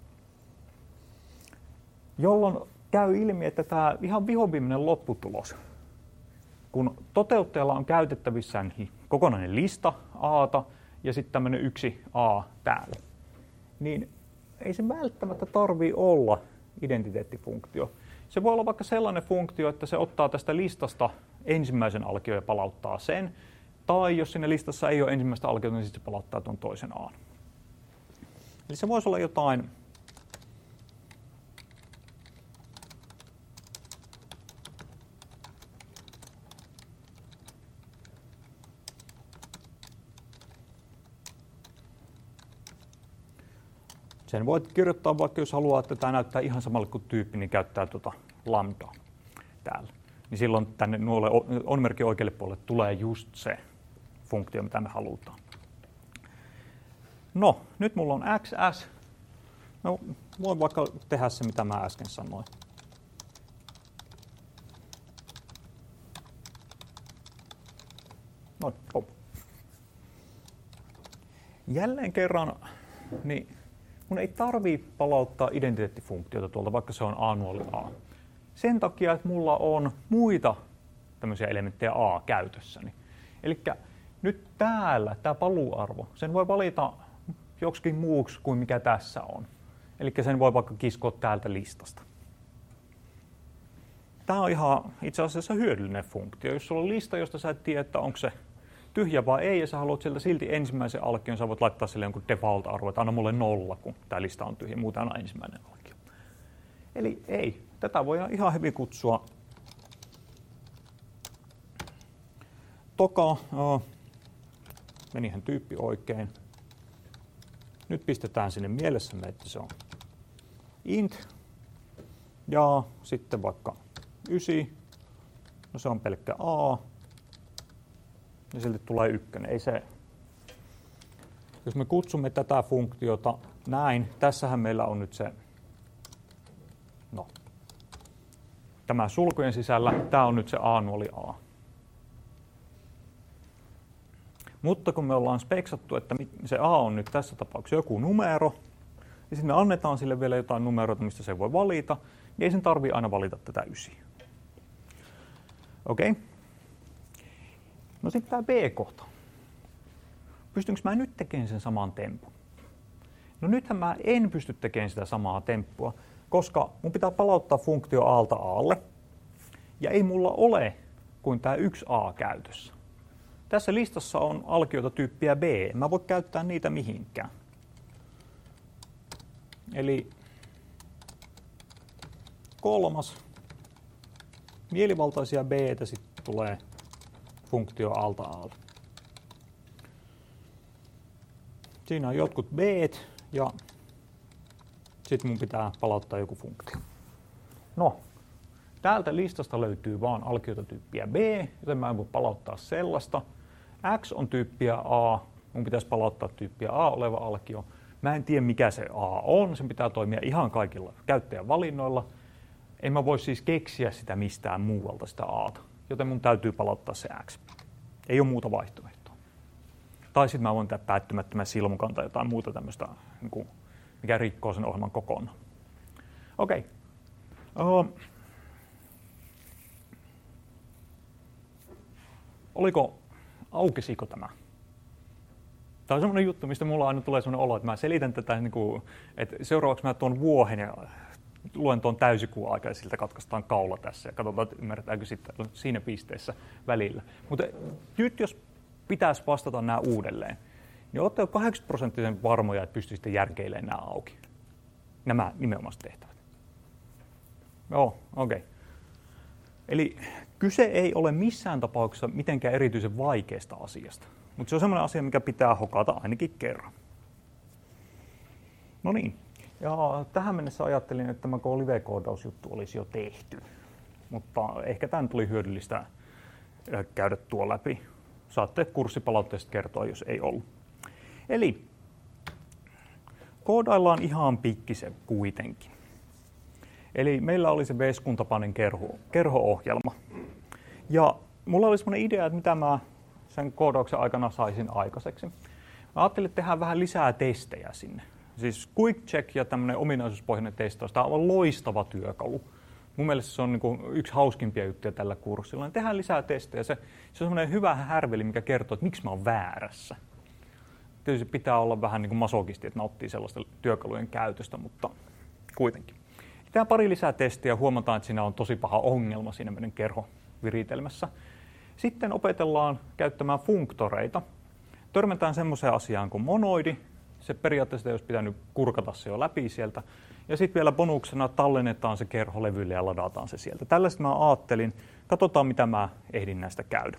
Jolloin käy ilmi, että tämä ihan vihoviimeinen lopputulos, kun toteuttajalla on käytettävissään kokonainen lista A:ta ja sitten tämmöinen yksi A täällä, niin ei se välttämättä tarvitse olla identiteettifunktio. Se voi olla vaikka sellainen funktio, että se ottaa tästä listasta ensimmäisen alkion ja palauttaa sen, tai jos siinä listassa ei ole ensimmäistä alkiota, niin sitten se palauttaa tuon toisen A:n. Eli se voisi olla jotain sen voit kirjoittaa vaikka, jos haluaa, että tämä näyttää ihan samalle kuin tyyppi, niin käyttää tuota lambdaa täällä. Niin silloin tänne nuolle on-merkin oikealle puolelle tulee just se funktio, mitä me halutaan. No, nyt mulla on xs. No, voin vaikka tehdä se, mitä mä äsken sanoin. Noin, hop. Jälleen kerran, niin mun ei tarvii palauttaa identiteettifunktiota tuolta, vaikka se on A nuoli A. Sen takia, että mulla on muita tämmöisiä elementtejä A käytössäni. Eli nyt täällä, tämä paluuarvo, sen voi valita joksikin muuksi kuin mikä tässä on. Eli sen voi vaikka kiskoa täältä listasta. Tämä on ihan itse asiassa hyödyllinen funktio. Jos sulla on lista, josta sä et tiedä, että onko se tyhjä vai ei, ja sä haluat sieltä silti ensimmäisen alkion, sä voit laittaa sille jonkun default-arvo, että anna mulle nolla, kun tämä lista on tyhjä, muuten anna ensimmäinen alkio. Eli ei. Tätä voidaan ihan hyvin kutsua toka, uh, menihän tyyppi oikein. Nyt pistetään sinne mielessämme, että se on int, ja sitten vaikka yhdeksän, no se on pelkkä A, ja silti tulee ykkönen. Ei se. Jos me kutsumme tätä funktiota näin, tässähän meillä on nyt se, no, tämä sulkujen sisällä, tämä on nyt se A nuoli A. Mutta kun me ollaan speksattu, että se A on nyt tässä tapauksessa joku numero, ja sitten me annetaan sille vielä jotain numeroita, mistä se voi valita, niin ei sen tarvitse aina valita tätä ysiä. Okei. Okay. No sitten tämä B-kohta. pystynkö mä nyt tekemään sen saman tempun? No nythän mä en pysty tekemään sitä samaa temppua, koska mun pitää palauttaa funktio A:lta A:lle, ja ei mulla ole kuin tää yksi A käytössä. Tässä listassa on alkioita tyyppiä B, en mä voi käyttää niitä mihinkään. Eli kolmas, mielivaltaisia B:tä sitten tulee funktio A:lta A:lle. Siinä on jotkut B:t ja sitten mun pitää palauttaa joku funktio. No, täältä listasta löytyy vaan alkioita tyyppiä B, joten mä en voi palauttaa sellaista. X on tyyppiä A, mun pitäisi palauttaa tyyppiä A oleva alkio. Mä en tiedä mikä se A on, sen pitää toimia ihan kaikilla käyttäjän valinnoilla. En mä voi siis keksiä sitä mistään muualta sitä A:ta, joten mun täytyy palauttaa se X. Ei ole muuta vaihtoehtoa. Tai sitten mä voin tehdä päättymättömän silmukan tai jotain muuta tämmöistä, mikä rikkoo sen ohjelman kokonaan. Okei. Okay. Uh, oliko, aukesiko tämä? Tämä on semmoinen juttu, mistä mulla aina tulee semmoinen olo, että mä selitän tätä, niin kuin, että seuraavaksi mä tuon vuohen ja luen tuon täysikuun aikaa ja siltä katkaistaan kaula tässä ja katsotaan, ymmärretäänkö sitten siinä pisteessä välillä. Mutta nyt jos pitäisi vastata nämä uudelleen, niin olette jo kahdeksankymmentä prosenttisen varmoja, että pystyisitte järkeilemään nämä auki. Nämä nimenomaiset tehtävät. Joo, okei. Okay. Eli kyse ei ole missään tapauksessa mitenkään erityisen vaikeasta asiasta, mutta se on semmoinen asia, mikä pitää hokata ainakin kerran. No niin, ja tähän mennessä ajattelin, että tämä live-koodausjuttu olisi jo tehty, mutta ehkä tämän tuli hyödyllistä käydä tuo läpi. Saatte kurssipalautteesta kertoa, jos ei ollut. Eli koodaillaan ihan pikkisen kuitenkin. Eli meillä oli se Veskun tapainen kerho, kerho-ohjelma. Ja mulla oli semmoinen idea, että mitä mä sen koodauksen aikana saisin aikaiseksi. Mä ajattelin, että tehdään vähän lisää testejä sinne. Siis Quick Check ja tämmöinen ominaisuuspohjainen testaus, tämä on loistava työkalu. Mun mielestä se on niin kuin yksi hauskimpia juttuja tällä kurssilla. Tehdään lisää testejä. Se, se on semmoinen hyvä härveli, mikä kertoo, että miksi mä oon väärässä. Tietysti pitää olla vähän niin kuin masokisti, että nauttii sellaista työkalujen käytöstä, mutta kuitenkin. Tehdään pari lisää testiä ja huomataan, että siinä on tosi paha ongelma siinä meidän kerhoviritelmässä. Sitten opetellaan käyttämään funktoreita. Törmätään semmoiseen asiaan kuin monoidi. Se periaatteessa olisi pitänyt kurkata se jo läpi sieltä. Ja sitten vielä bonuksena tallennetaan se kerho levylle ja ladataan se sieltä. Tällaista mä ajattelin. Katsotaan, mitä mä ehdin näistä käydä.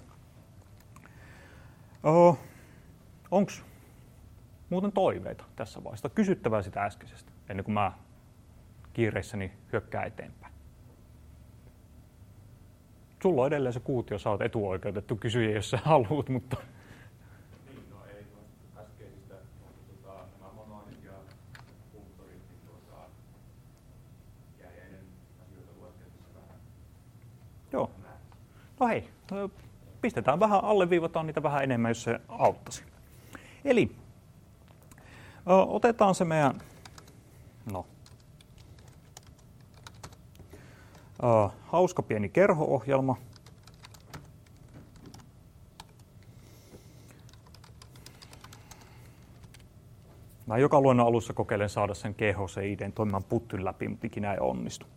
Öö, Onko muuten toiveita tässä vaiheessa? Kysyttävää sitä äskeisestä, ennen kuin mä kiireissäni hyökkää eteenpäin. Sulla on edelleen se kuutio, sä oot etuoikeutettu kysyjä, jos sä haluat, mutta... Niin, no ei noista äskeisistä, mutta tota, nämä monoidit ja funktorit, niin tuota, jäi ennen asioita luettelissa vähän. Joo. No hei, pistetään vähän, alleviivataan niitä vähän enemmän, jos se auttaisi. Eli otetaan se meidän... No. Uh, hauska pieni kerho-ohjelma. Mä joka luennon alussa kokeilen saada sen G H C I D:n toimimaan puttyn läpi, mutta ikinä ei onnistu.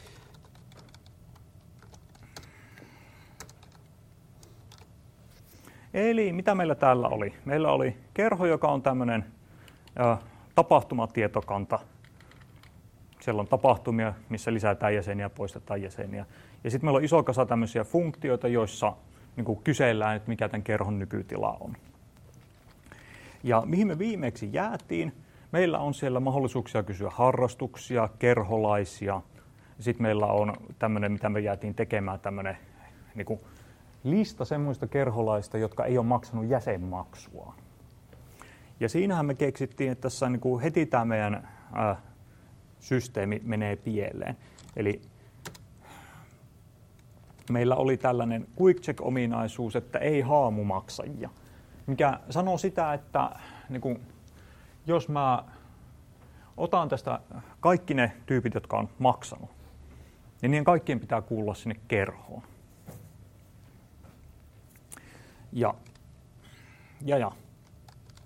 Eli mitä meillä täällä oli? Meillä oli kerho, joka on tämmöinen uh, tapahtumatietokanta. Siellä on tapahtumia, missä lisätään jäseniä ja poistetaan jäseniä. Ja sitten meillä on iso kasa tämmöisiä funktioita, joissa niin kuin kysellään, että mikä tämän kerhon nykytila on. Ja mihin me viimeksi jäätiin? Meillä on siellä mahdollisuuksia kysyä harrastuksia, kerholaisia. Sitten meillä on tämmöinen, mitä me jäätiin tekemään, tämmöinen niin kuin lista semmoista kerholaista, jotka ei ole maksanut jäsenmaksua. Ja siinähän me keksittiin, että tässä niin kuin heti tämä meidän... Äh, systeemi menee pieleen. Eli meillä oli tällainen quick check-ominaisuus, että ei haamumaksajia, mikä sanoo sitä, että niin kun, jos mä otan tästä kaikki ne tyypit, jotka on maksanut, niin niiden kaikkien pitää kuulua sinne kerhoon. Ja, ja, ja.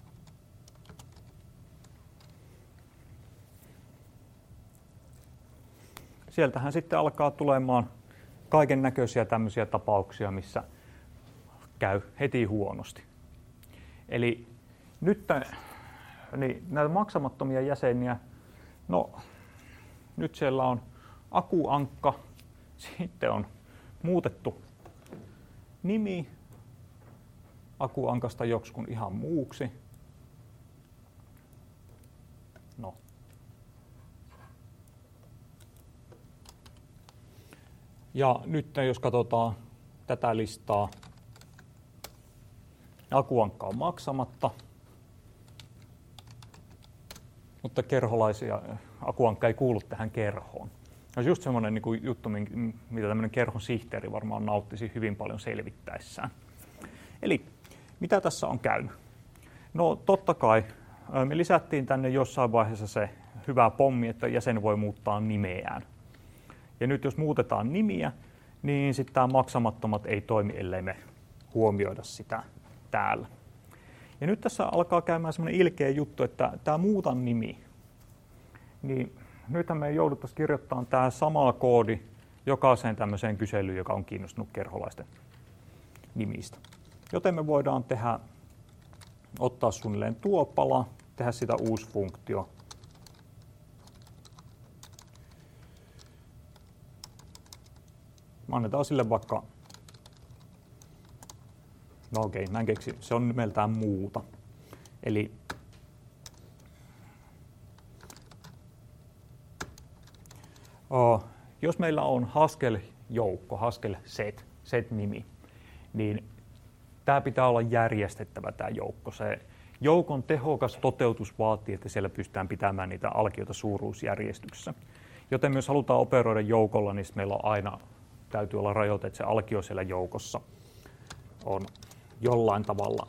sieltähän sitten alkaa tulemaan kaiken näköisiä tämmöisiä tapauksia, missä käy heti huonosti. Eli nyt niin näitä maksamattomia jäseniä, no nyt siellä on Akuankka, sitten on muutettu nimi Akuankasta joksikun ihan muuksi. No. Ja nyt jos katsotaan tätä listaa, Akuankka on maksamatta, mutta kerholaisia Akuankka ei kuulu tähän kerhoon. Se on just semmoinen niin kuin juttu, mitä tämmöinen kerhon sihteeri varmaan nauttisi hyvin paljon selvittäessään. Eli mitä tässä on käynyt? No totta kai me lisättiin tänne jossain vaiheessa se hyvä pommi, että jäsen voi muuttaa nimeään. Ja nyt jos muutetaan nimiä, niin sitten tämä maksamattomat ei toimi, ellei me huomioida sitä täällä. Ja nyt tässä alkaa käymään semmoinen ilkeä juttu, että tämä muutan nimi, niin nythän me jouduttaisiin kirjoittamaan tämä sama koodi jokaiseen tämmöiseen kyselyyn, joka on kiinnostunut kerholaisten nimistä. Joten me voidaan tehdä, ottaa suunnilleen tuo pala, tehdä sitä uusi funktio. Annetaan sille vaikka, no okei, mä en keksi, se on nimeltään muuta. Eli oh, jos meillä on Haskell-joukko, Haskell-set, set-nimi, niin tämä pitää olla järjestettävä tämä joukko. Se joukon tehokas toteutus vaatii, että siellä pystytään pitämään niitä alkioita suuruusjärjestyksessä. Joten myös halutaan operoida joukolla, niin meillä on aina täytyy olla rajoite, että se alkio siellä joukossa on jollain tavalla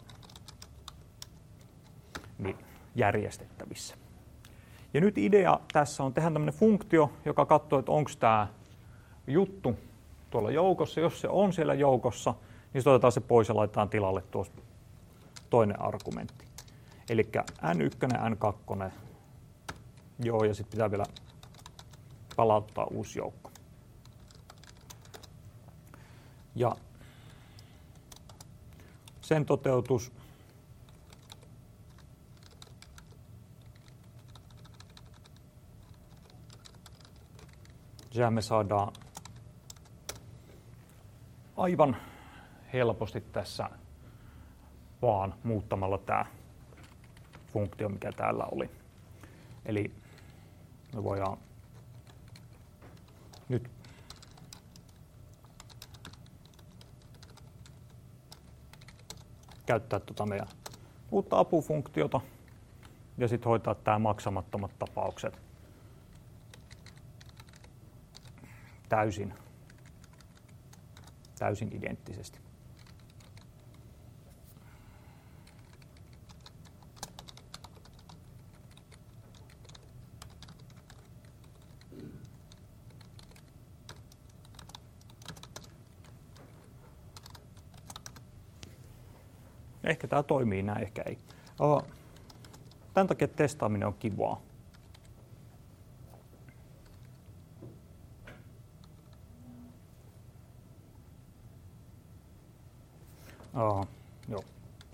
niin järjestettävissä. Ja nyt idea tässä on tehdä tämmöinen funktio, joka katsoo, että onko tämä juttu tuolla joukossa. Jos se on siellä joukossa, niin sitten otetaan se pois ja laitetaan tilalle tuossa toinen argumentti. Eli N yksi, N kaksi, joo, ja sitten pitää vielä palauttaa uusi joukko. Ja sen toteutus ja me saadaan aivan helposti tässä vaan muuttamalla tämä funktio, mikä täällä oli. Eli me voidaan nyt käyttää tuota meidän uutta apufunktiota ja sitten hoitaa tämä maksamattomat tapaukset täysin, täysin identtisesti. Ehkä tämä toimii näin, ehkä ei. Tämän takia testaaminen on kivaa. Aha, joo.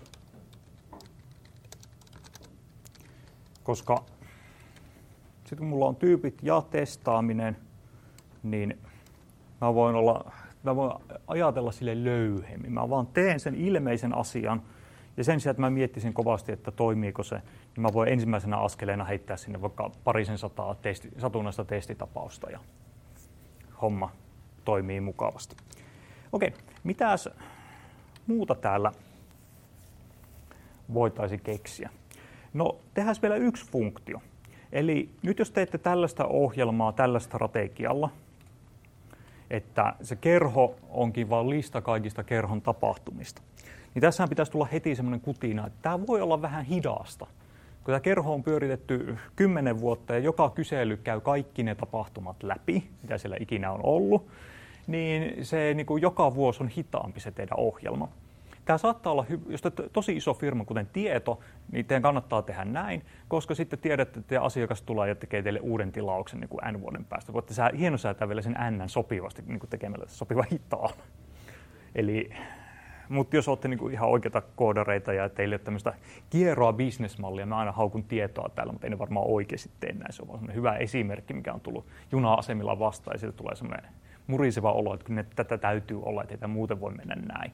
Koska sitten kun mulla on tyypit ja testaaminen, niin mä voin, olla, mä voin ajatella sille löyhemmin. Mä vaan teen sen ilmeisen asian ja sen sijaan, että mä miettisin kovasti, että toimiiko se, niin mä voin ensimmäisenä askeleena heittää sinne vaikka parisen sataa testi, satunnaista testitapausta ja homma toimii mukavasti. Okei, mitäs muuta täällä voitaisiin keksiä? No, tehdään vielä yksi funktio. Eli nyt jos teette tällaista ohjelmaa tällä strategialla, että se kerho onkin vain lista kaikista kerhon tapahtumista, niin tässähän pitäisi tulla heti semmoinen kutina, että tämä voi olla vähän hidasta. Kun tämä kerho on pyöritetty kymmenen vuotta ja joka kysely käy kaikki ne tapahtumat läpi, mitä siellä ikinä on ollut, niin se niin kuin joka vuosi on hitaampi se teidän ohjelma. Tämä saattaa olla, jos te tosi iso firma, kuten Tieto, niin teidän kannattaa tehdä näin, koska sitten tiedätte, että teidän asiakas tulee ja tekee teille uuden tilauksen niin kuin N vuoden päästä. Voitte sää, hienosäätää vielä sen N sopivasti niin kuin tekemällä sopiva hitaan. Eli, mutta jos olette niin kuin ihan oikeita koodareita ja teille ei ole tämmöistä kieroa bisnesmallia, mä aina haukun Tietoa täällä, mutta ei ne varmaan oikeasti tee näin. Se on vaan hyvä esimerkki, mikä on tullut juna-asemilla vastaan ja siitä tulee semmoinen muriseva olo, että kyllä tätä täytyy olla, että ei tämä muuten voi mennä näin.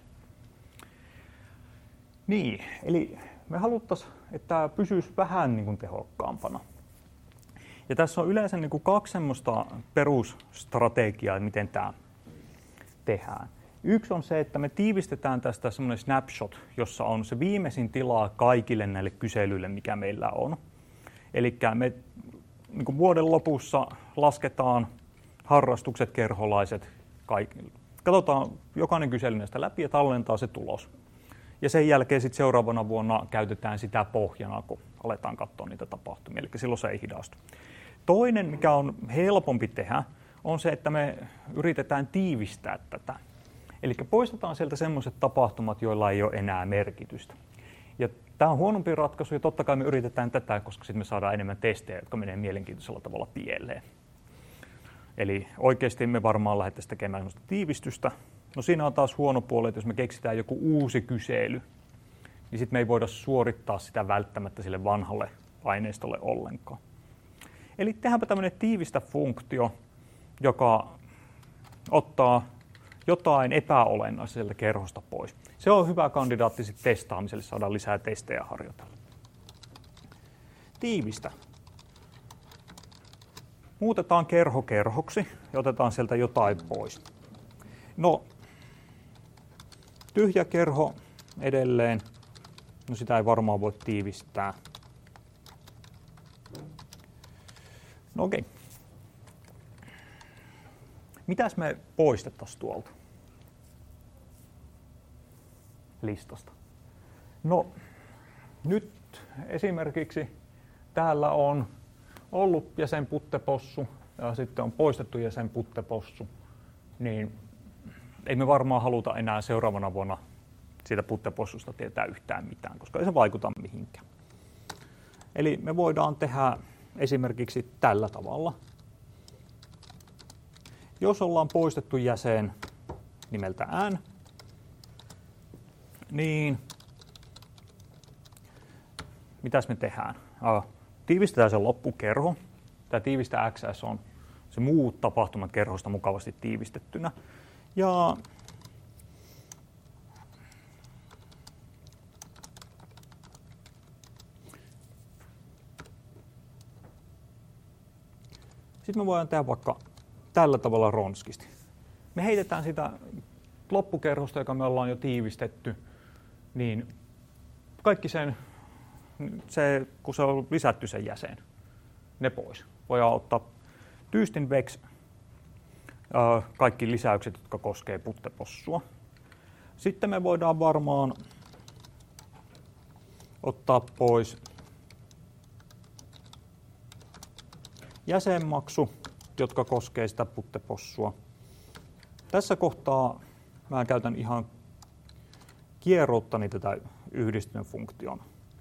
Niin, eli me haluttaisiin, että tämä pysyisi vähän niin kuin tehokkaampana. Ja tässä on yleensä niin kuin kaksi semmoista perusstrategiaa, miten tämä tehdään. Yksi on se, että me tiivistetään tästä semmoinen snapshot, jossa on se viimeisin tila kaikille näille kyselyille, mikä meillä on. Eli me niin kuin vuoden lopussa lasketaan harrastukset, kerholaiset, kaikki. Katsotaan jokainen kysely näistä läpi ja tallentaa se tulos. Ja sen jälkeen sitten seuraavana vuonna käytetään sitä pohjana, kun aletaan katsoa niitä tapahtumia, eli silloin se ei hidastu. Toinen, mikä on helpompi tehdä, on se, että me yritetään tiivistää tätä. Eli poistetaan sieltä semmoiset tapahtumat, joilla ei ole enää merkitystä. Ja tämä on huonompi ratkaisu, ja totta kai me yritetään tätä, koska sitten me saadaan enemmän testejä, jotka menee mielenkiintoisella tavalla pieleen. Eli oikeasti me varmaan lähdettäisiin tekemään semmoista tiivistystä. No siinä on taas huono puoli, että jos me keksitään joku uusi kysely, niin sitten me ei voida suorittaa sitä välttämättä sille vanhalle aineistolle ollenkaan. Eli tehdäänpä tämmöinen tiivistä funktio, joka ottaa jotain epäolennaista sieltä kerhosta pois. Se on hyvä kandidaatti sitten testaamiselle, saadaan lisää testejä harjoitella. Tiivistä. Muutetaan kerho kerhoksi ja otetaan sieltä jotain pois. No, tyhjä kerho edelleen. No sitä ei varmaan voi tiivistää. No okei. Mitäs me poistettaisiin tuolta listasta? No, nyt esimerkiksi täällä on ollut jäsenputtepossu ja sitten on poistettu jäsenputtepossu, niin ei me varmaan haluta enää seuraavana vuonna siitä puttepossusta tietää yhtään mitään, koska ei se vaikuta mihinkään. Eli me voidaan tehdä esimerkiksi tällä tavalla. Jos ollaan poistettu jäsen nimeltä N, niin mitäs me tehdään? Ah, tiivistetään se loppukerho. Tämä tiivistä X S on se muut tapahtumat kerhosta mukavasti tiivistettynä. Ja sitten me voidaan tehdä vaikka tällä tavalla ronskisti. Me heitetään sitä loppukerhosta, joka me ollaan jo tiivistetty, niin kaikki sen, se, kun se on lisätty sen jäsen, ne pois. Voidaan ottaa tyystin veksi kaikki lisäykset, jotka koskee puttepossua. Sitten me voidaan varmaan ottaa pois jäsenmaksu, jotka koskee sitä puttepossua. Tässä kohtaa mä käytän ihan kierouttani tätä yhdistyneen funktion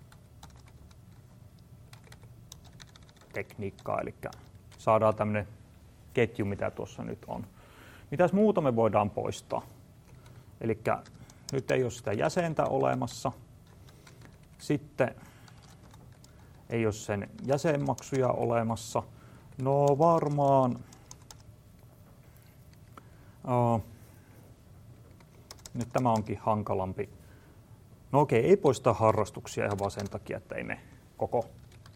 tekniikkaa, eli saadaan tämmöinen ketju, mitä tuossa nyt on. Mitäs muuta me voidaan poistaa? Eli nyt ei ole sitä jäsentä olemassa. Sitten ei ole sen jäsenmaksuja olemassa. No varmaan uh, nyt tämä onkin hankalampi. No okei, ei poista harrastuksia ihan vaan sen takia, että ei me koko,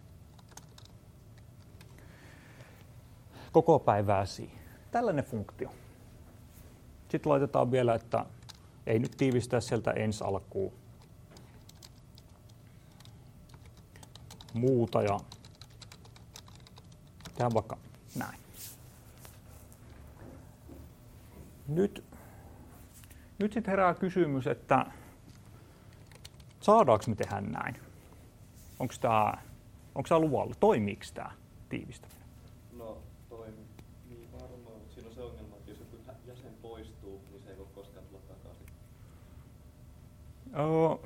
koko päivää siihen. Tällainen funktio. Sitten laitetaan vielä, että ei nyt tiivistää sieltä ensi alkuun muuta ja tehdään vaikka näin. Nyt, nyt sitten herää kysymys, että saadaanko me tehdä näin? Onko tämä onko tämä luvalla? Toimiiko tämä tiivistäminen? No toimii varmaan, mutta siinä on se ongelma, että jos joku jäsen poistuu, niin se ei voi koskaan tulla takaisin. Uh,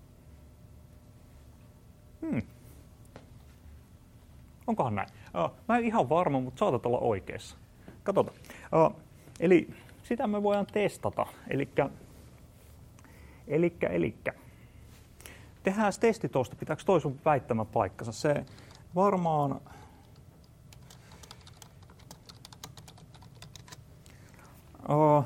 hmm. Onkohan näin? Uh, mä en ihan varma, mutta saatat olla oikeassa. Katsotaan. Uh, eli sitä me voidaan testata. Elikkä, elikkä, elikkä. Tehdään testi tuosta, pitääkö toi sun väittämä paikkansa. Se varmaan... Uh,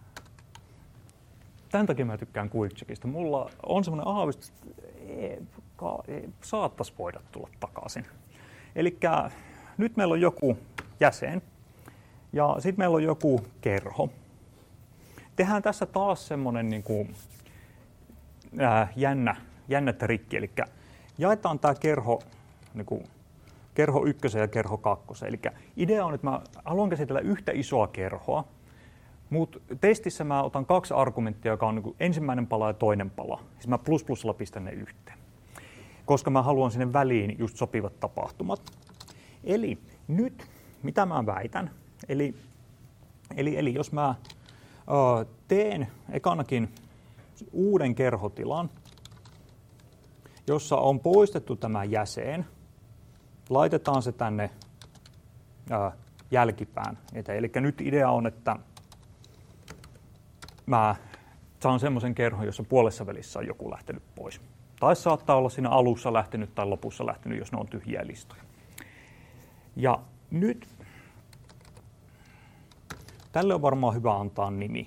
Tämän takia mä tykkään QuickCheckista. Mulla on semmoinen aavistus, että saattaisi voida tulla takaisin. Elikkä nyt meillä on joku jäsen ja sitten meillä on joku kerho. Tehdään tässä taas semmoinen niin kuin, ää, jännä, jännä trikki. Eli jaetaan tämä kerho, niin kuin, kerho ykkösen ja kerho kakkosen. Eli idea on, että mä haluan käsitellä yhtä isoa kerhoa. Mutta testissä mä otan kaksi argumenttia, joka on niin kuin ensimmäinen pala ja toinen pala. Siis mä plus plusalla pistän ne yhteen, koska mä haluan sinne väliin just sopivat tapahtumat. Eli nyt, mitä mä väitän, eli, eli, eli jos mä ö, teen ekanakin uuden kerhotilan, jossa on poistettu tämä jäsen, laitetaan se tänne ö, jälkipään eteen. Eli nyt idea on, että mä saan semmoisen kerhon, jossa puolessa välissä on joku lähtenyt pois. Tai saattaa olla siinä alussa lähtenyt tai lopussa lähtenyt, jos ne on tyhjiä listoja. Ja nyt tälle on varmaan hyvä antaa nimi.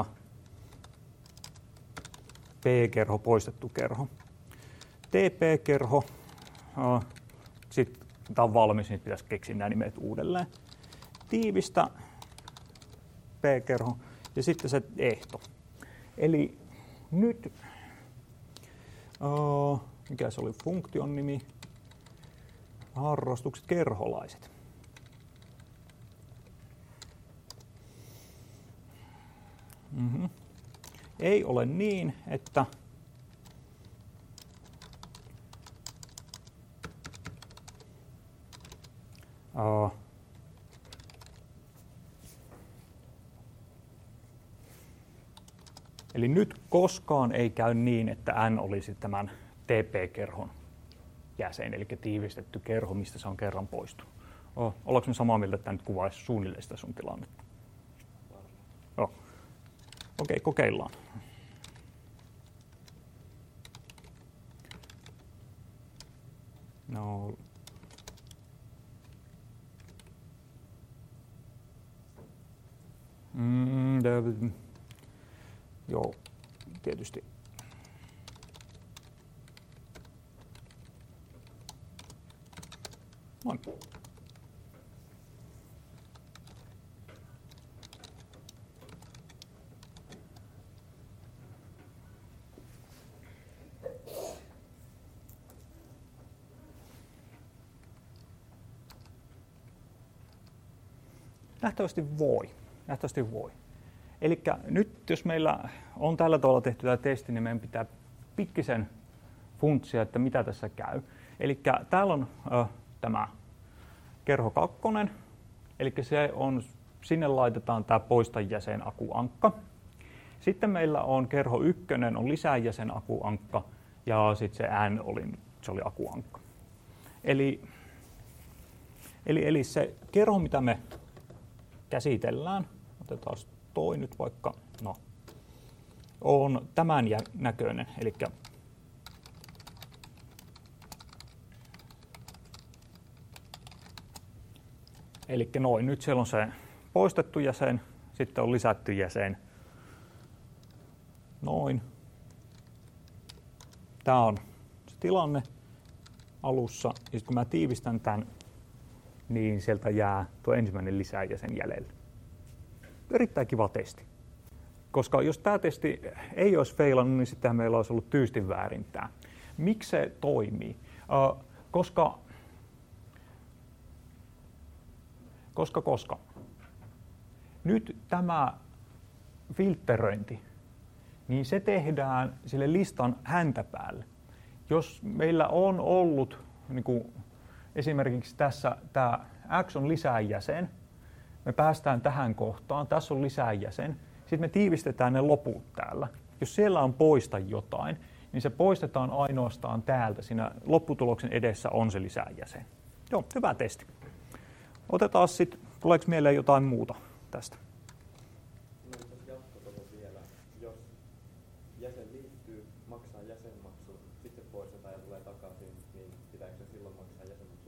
P-kerho, poistettu kerho. T P-kerho. Sitten tämä on valmis, niin pitäisi keksiä nämä nimet uudelleen. Tiivistä P-kerho. Ja sitten se ehto. Eli nyt, uh, mikä se oli funktion nimi? Harrastukset, kerholaiset. Mm-hmm. Ei ole niin, että uh, Eli nyt koskaan ei käy niin, että N olisi tämän T P-kerhon jäsen, eli tiivistetty kerho, mistä se on kerran poistunut. Oh, ollaanko me samaa mieltä, että tämä nyt kuvaisi suunnilleen sitä sun tilannetta? Oh. Okei, okay, kokeillaan. No. Mm, the... Joo, tietysti. Noin. Nähtävästi voi. Nähtävästi voi. Eli nyt jos meillä on tällä tavalla tehty tämä testi, niin meidän pitää pikkisen funtsia, että mitä tässä käy. Eli täällä on ö, tämä kerho kakkonen, eli se on, sinne laitetaan tämä poistajäsen akuankka. Sitten meillä on kerho ykkönen, on lisäjäsen akuankka, ja sitten se N oli, se oli akuankka. Eli, eli, eli se kerho, mitä me käsitellään, otetaan toi nyt vaikka, no, on tämän näköinen, eli eli noin, nyt siellä on se poistettu jäsen, sitten on lisätty jäsen, noin. Tämä on se tilanne alussa, ja sitten kun mä tiivistän tämän, niin sieltä jää tuo ensimmäinen lisäjäsen jäljelle. Erittäin kiva testi. Koska jos tämä testi ei olisi feilannut, niin sitten meillä olisi ollut tyystin väärintää. Miksi se toimii? Uh, koska, koska, koska nyt tämä filtteröinti, niin se tehdään sille listan häntäpäälle. Jos meillä on ollut niin kuin esimerkiksi tässä tämä X on lisäjäsen, me päästään tähän kohtaan, tässä on lisäjäsen, sitten me tiivistetään ne loput täällä. jos siellä on poista jotain, niin se poistetaan ainoastaan täältä. Siinä lopputuloksen edessä on se lisäjäsen. Joo, hyvä testi. Otetaan sitten, tuleeko mieleen jotain muuta tästä? No jos jatko tuohon vielä, jos jäsen liittyy, maksaa jäsenmaksun, sitten poistetaan ja tulee takaisin, niin pitääkö se silloin maksaa jäsenmaksu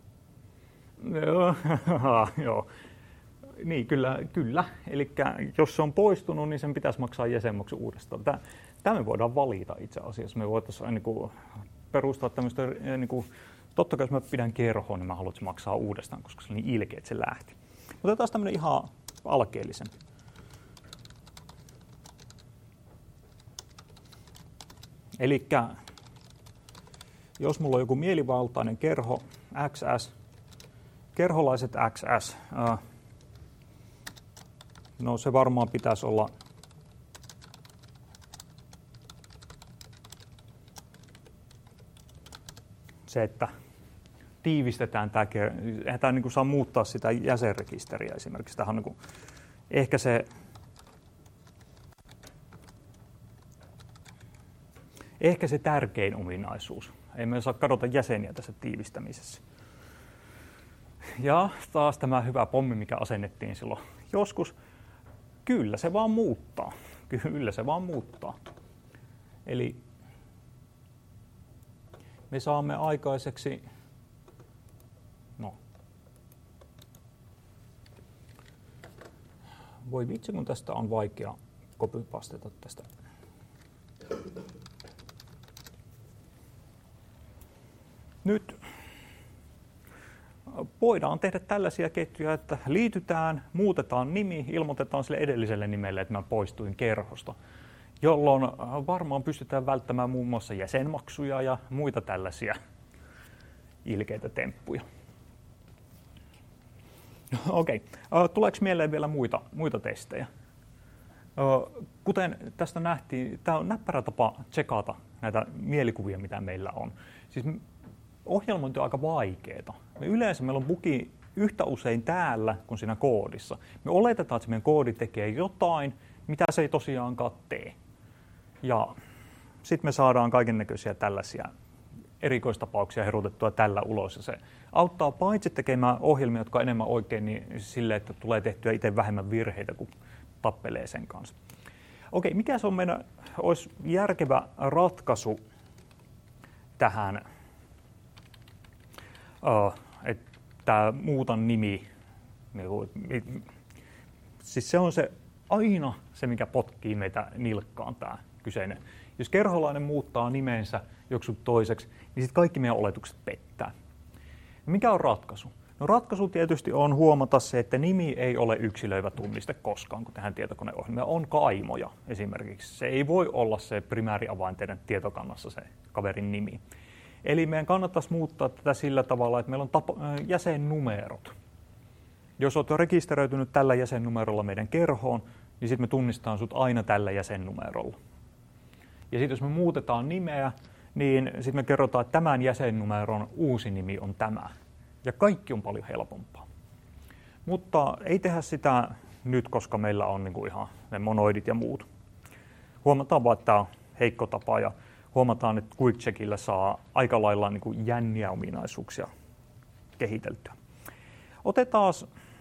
uudestaan? Joo. Niin, kyllä. kyllä. Eli jos se on poistunut, niin sen pitäisi maksaa jäsenmaksu uudestaan. Tämä me voidaan valita itse asiassa. Me voitaisiin niin kuin perustaa tämmöistä, niin kuin, totta kai jos mä pidän kerhoon, niin mä haluan, että se maksaa uudestaan, koska se on niin ilkeä, että se lähti. Otetaan tämmöinen ihan alkeellisempi. Eli jos mulla on joku mielivaltainen kerho X S, kerholaiset X S, äh, no se varmaan pitäisi olla se, että tiivistetään tämä, eihän tämä niin kuin saa muuttaa sitä jäsenrekisteriä esimerkiksi. Tähän on niin kuin ehkä se, ehkä se tärkein ominaisuus. Ei me saa kadota jäseniä tässä tiivistämisessä. Ja taas tämä hyvä pommi, mikä asennettiin silloin joskus. Kyllä se vaan muuttaa. Kyllä se vaan muuttaa. Eli me saamme aikaiseksi, no, voi vitsi, kun tästä on vaikea copypasteta tästä. Nyt voidaan tehdä tällaisia ketjuja, että liitytään, muutetaan nimi, ilmoitetaan sille edelliselle nimelle, että mä poistuin kerhosta, jolloin varmaan pystytään välttämään muun muassa jäsenmaksuja ja muita tällaisia ilkeitä temppuja. Okei, okay. Tuleeko mieleen vielä muita, muita testejä? Kuten tästä nähtiin, tämä on näppärä tapa tsekata näitä mielikuvia, mitä meillä on. Siis ohjelmointi on aika vaikeaa. Me yleensä meillä on bugi yhtä usein täällä kuin siinä koodissa. Me oletetaan, että se meidän koodi tekee jotain, mitä se ei tosiaankaan tee. Ja sitten me saadaan kaikennäköisiä tällaisia erikoistapauksia herutettua tällä ulos. Ja se auttaa paitsi tekemään ohjelmia, jotka on enemmän oikein, niin sille, että tulee tehtyä itse vähemmän virheitä, kun tappelee sen kanssa. Okei, mikä se on meidän, olisi järkevä ratkaisu tähän, että muutan nimi, siis se on se aina se, mikä potkii meitä nilkkaan, tämä kyseinen. Jos kerholainen muuttaa nimensä joksi toiseksi, niin sitten kaikki meidän oletukset pettää. Mikä on ratkaisu? No ratkaisu tietysti on huomata se, että nimi ei ole yksilöivä tunniste koskaan, kun tehdään tietokoneohjelmia. On kaimoja esimerkiksi. Se ei voi olla se primääriavain teidän tietokannassa se kaverin nimi. Eli meidän kannattaisi muuttaa tätä sillä tavalla, että meillä on tapa- jäsennumerot. Jos olet rekisteröitynyt tällä jäsennumerolla meidän kerhoon, niin sitten me tunnistetaan sut aina tällä jäsennumerolla. Ja sitten jos me muutetaan nimeä, niin sitten me kerrotaan, että tämän jäsennumeron uusi nimi on tämä. Ja kaikki on paljon helpompaa. Mutta ei tehdä sitä nyt, koska meillä on niinku ihan ne monoidit ja muut. Huomataan vaan, että tämä on heikko tapa ja huomataan, että QuickCheckillä saa aika lailla niinku jänniä ominaisuuksia kehiteltyä. Otetaan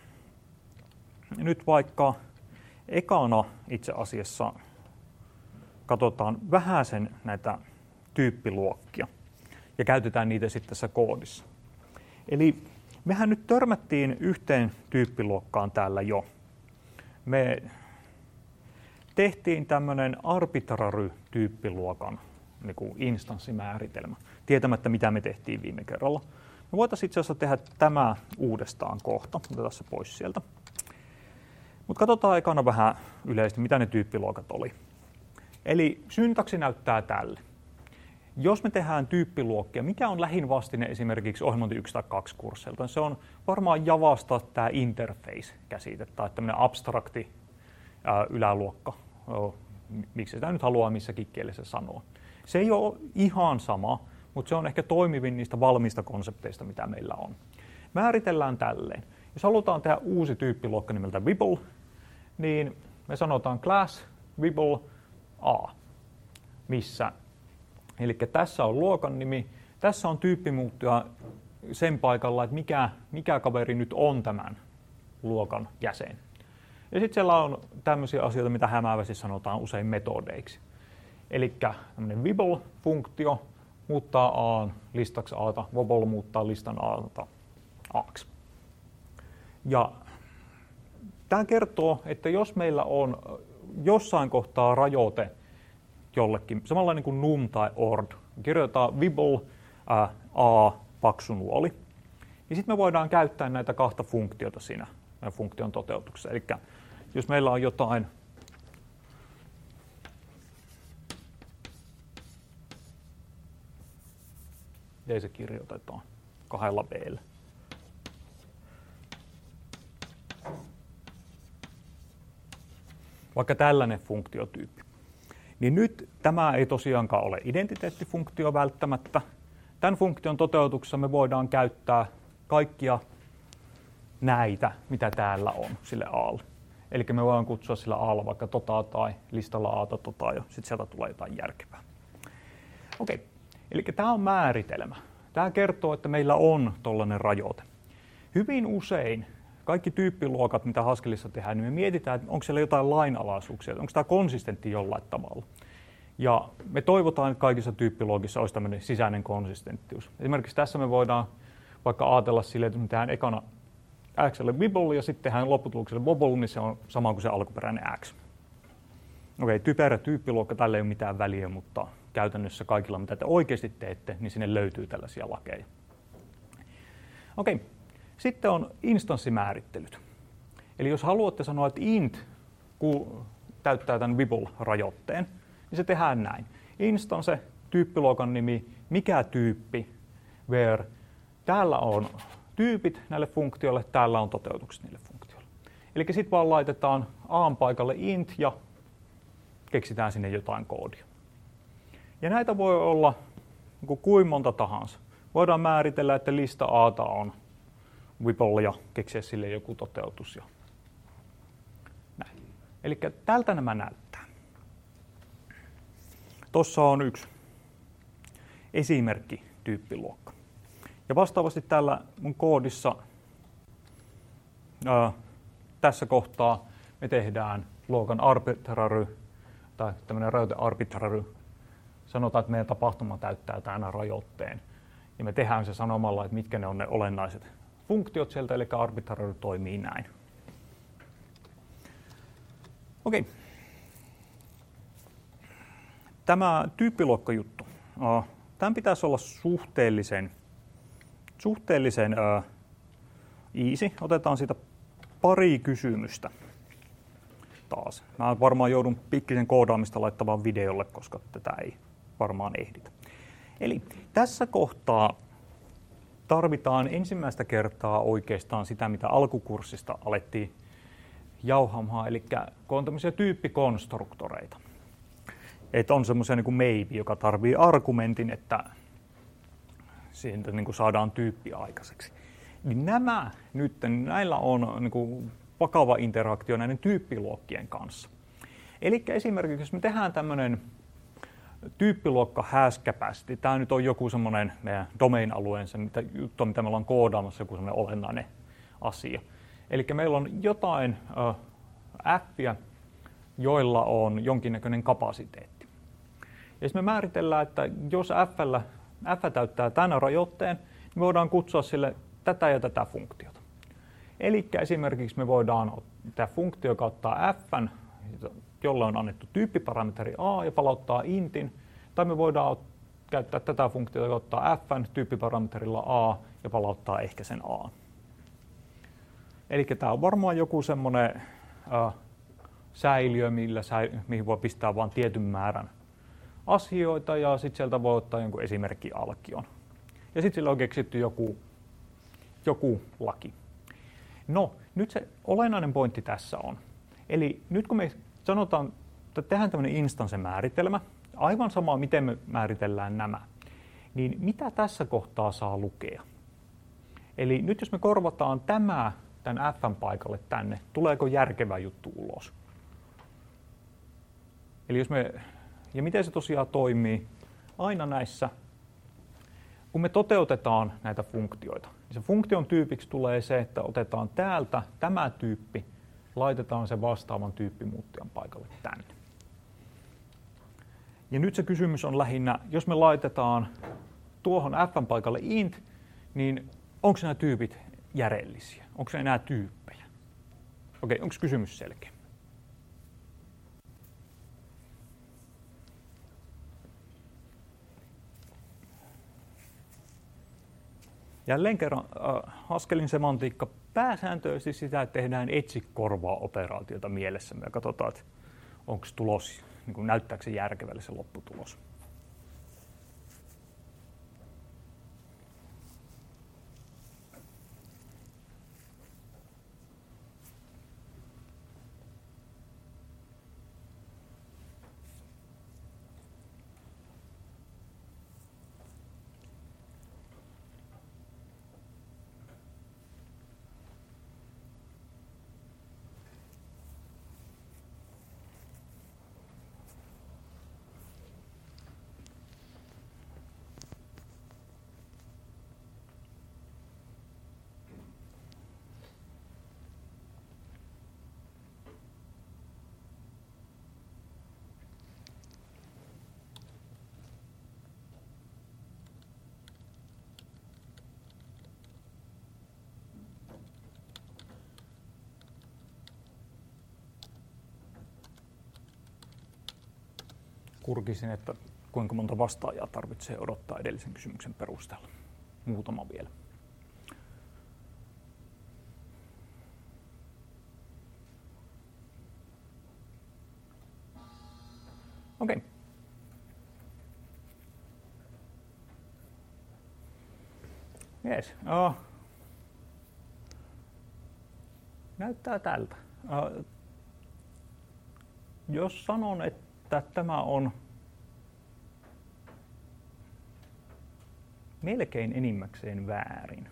nyt vaikka ekana itse asiassa katsotaan vähäsen näitä tyyppiluokkia ja käytetään niitä sitten tässä koodissa. Eli mehän nyt törmättiin yhteen tyyppiluokkaan täällä jo. Me tehtiin tämmöinen arbitrary-tyyppiluokan niin kuin instanssimääritelmä, tietämättä mitä me tehtiin viime kerralla. Me voitaisiin itse asiassa tehdä tämä uudestaan kohta, otetaan se pois sieltä. Mutta katsotaan ekana vähän yleisesti, mitä ne tyyppiluokat oli. Eli syntaksi näyttää tälle. Jos me tehdään tyyppiluokkia, mikä on lähin vastine esimerkiksi ohjelmointi yksi tai kaksi kursseilta? Se on varmaan Javasta tämä interface-käsite tai tämmöinen abstrakti ää, yläluokka. O, miksi sitä nyt haluaa missäkin kielessä sanoa. Se ei ole ihan sama, mutta se on ehkä toimivin niistä valmiista konsepteista, mitä meillä on. Määritellään tälleen. Jos halutaan tehdä uusi tyyppiluokka nimeltä Wibble, niin me sanotaan class Wibble A. missä, eli tässä on luokan nimi, tässä on tyyppimuuttuja sen paikalla, että mikä, mikä kaveri nyt on tämän luokan jäsen. Ja sitten siellä on tämmöisiä asioita, mitä hämäävästi sanotaan usein metodeiksi. Eli tämmöinen wibble-funktio muuttaa A listaksi A:ta, wobble muuttaa listan A:ta A:ksi. Ja tämä kertoo, että jos meillä on jossain kohtaa rajoite jollekin, samanlainen kuin num tai ord, kirjoitetaan wibble ää, A paksu nuoli, niin sitten me voidaan käyttää näitä kahta funktiota siinä funktion toteutuksessa. Eli jos meillä on jotain ja se kirjoitetaan kahdella B:llä. Vaikka tällainen funktiotyyppi. Niin nyt tämä ei tosiaankaan ole identiteettifunktio välttämättä. Tämän funktion toteutuksessa me voidaan käyttää kaikkia näitä, mitä täällä on sille A:lle. Eli me voidaan kutsua sillä A:lla vaikka tota tai listalla A:ta tota ja sitten sieltä tulee jotain järkevää. Okei, eli tämä on määritelmä. Tämä kertoo, että meillä on tollainen rajoite. Hyvin usein kaikki tyyppiluokat, mitä Haskellissa tehdään, niin me mietitään, että onko siellä jotain lainalaisuuksia, onko tämä konsistentti jollain tavalla. Ja me toivotaan, että kaikissa tyyppiluokissa olisi tämmöinen sisäinen konsistenttius. Esimerkiksi tässä me voidaan vaikka ajatella silleen, että me tehdään ekana X:lle wibble ja sitten tehdään lopputulokselle wobble, niin se on sama kuin se alkuperäinen X. Okei, typerä tyyppiluokka, tällä ei ole mitään väliä, mutta käytännössä kaikilla, mitä te oikeasti teette, niin sinne löytyy tällaisia lakeja. Okei, sitten on instanssimäärittelyt. Eli jos haluatte sanoa, että int täyttää tämän wibble-rajoitteen, niin se tehdään näin. Instance, tyyppiluokan nimi, mikä tyyppi, where. Täällä on tyypit näille funktioille, täällä on toteutukset niille funktioille. Eli sitten vaan laitetaan A:n paikalle int ja keksitään sinne jotain koodia. Ja näitä voi olla niin kuin monta tahansa. Voidaan määritellä, että lista A:ta on wibble ja keksiä sille joku toteutus. Ja näin. Eli tältä nämä näyttää. Tuossa on yksi esimerkki tyyppiluokka. Ja vastaavasti täällä mun koodissa ää, tässä kohtaa me tehdään luokan arbitrary tai tämmöinen rajoite arbitrary. Sanotaan, että meidän tapahtuma täyttää tämän rajoitteen. Ja me tehdään se sanomalla, että mitkä ne on ne olennaiset funktiot sieltä, eli arbitrary toimii näin. Okei. Tämä tyyppiluokkajuttu. Tämän pitäisi olla suhteellisen, suhteellisen uh, easy. Otetaan siitä pari kysymystä taas. Mä varmaan joudun pikkisen koodaamista laittamaan videolle, koska tätä ei varmaan ehditä. Eli tässä kohtaa tarvitaan ensimmäistä kertaa oikeastaan sitä, mitä alkukurssista alettiin jauhamaan, eli kun on tämmöisiä tyyppikonstruktoreita. Että on semmoisia niin kuin maybe, joka tarvii argumentin, että siitä niin kuin saadaan tyyppi aikaiseksi. Niin nämä nyt, näillä on niin kuin vakava interaktio näiden tyyppiluokkien kanssa. Eli esimerkiksi jos me tehdään tämmöinen tyyppiluokka has capacity, tämä nyt on joku semmoinen meidän domain-alueensa, mitä juttua, mitä me ollaan koodaamassa, joku semmoinen olennainen asia. Eli meillä on jotain äh, appia, joilla on jonkinnäköinen kapasiteetti. Ja jos me määritellään, että jos F:llä, F täyttää tämän rajoitteen, niin me voidaan kutsua sille tätä ja tätä funktiota. Eli esimerkiksi me voidaan tehdä funktio, joka ottaa F:n, jolle on annettu tyyppiparameteri A ja palauttaa intin, tai me voidaan käyttää tätä funktiota, joka ottaa F:n tyyppiparameterilla A ja palauttaa ehkä sen A. Eli tämä on varmaan joku semmoinen äh, säiliö, millä säi, mihin voi pistää vain tietyn määrän asioita, ja sitten sieltä voi ottaa jonkun esimerkkialkion. Ja sitten sillä on keksitty joku, joku laki. No, nyt se olennainen pointti tässä on. Eli nyt kun me sanotaan, että tehdään tämmöinen instansse-määritelmä, aivan sama miten me määritellään nämä, niin mitä tässä kohtaa saa lukea? Eli nyt jos me korvataan tämä tämän F:n paikalle tänne, tuleeko järkevä juttu ulos? Eli jos me Ja miten se tosiaan toimii? Aina näissä, kun me toteutetaan näitä funktioita, niin se funktion tyypiksi tulee se, että otetaan täältä tämä tyyppi, laitetaan se vastaavan tyyppimuuttijan paikalle tänne. Ja nyt se kysymys on lähinnä, jos me laitetaan tuohon f:n paikalle int, niin onko nämä tyypit järjellisiä? Onko ne enää tyyppejä? Okei, onko kysymys selkeä? Jälleen kerran äh, Haskellin semantiikka pääsääntöisesti sitä, että tehdään etsi-korvaa operaatiota mielessämme ja katsotaan, että onko tulos, niin kuin näyttääkö se järkevälle se lopputulos. Kurkisin, että kuinka monta vastaajaa tarvitsee odottaa edellisen kysymyksen perusteella. Muutama vielä. Okei. Okay. Jees. Uh, näyttää tältä. Uh, jos sanon, että että tämä on melkein enimmäkseen väärin.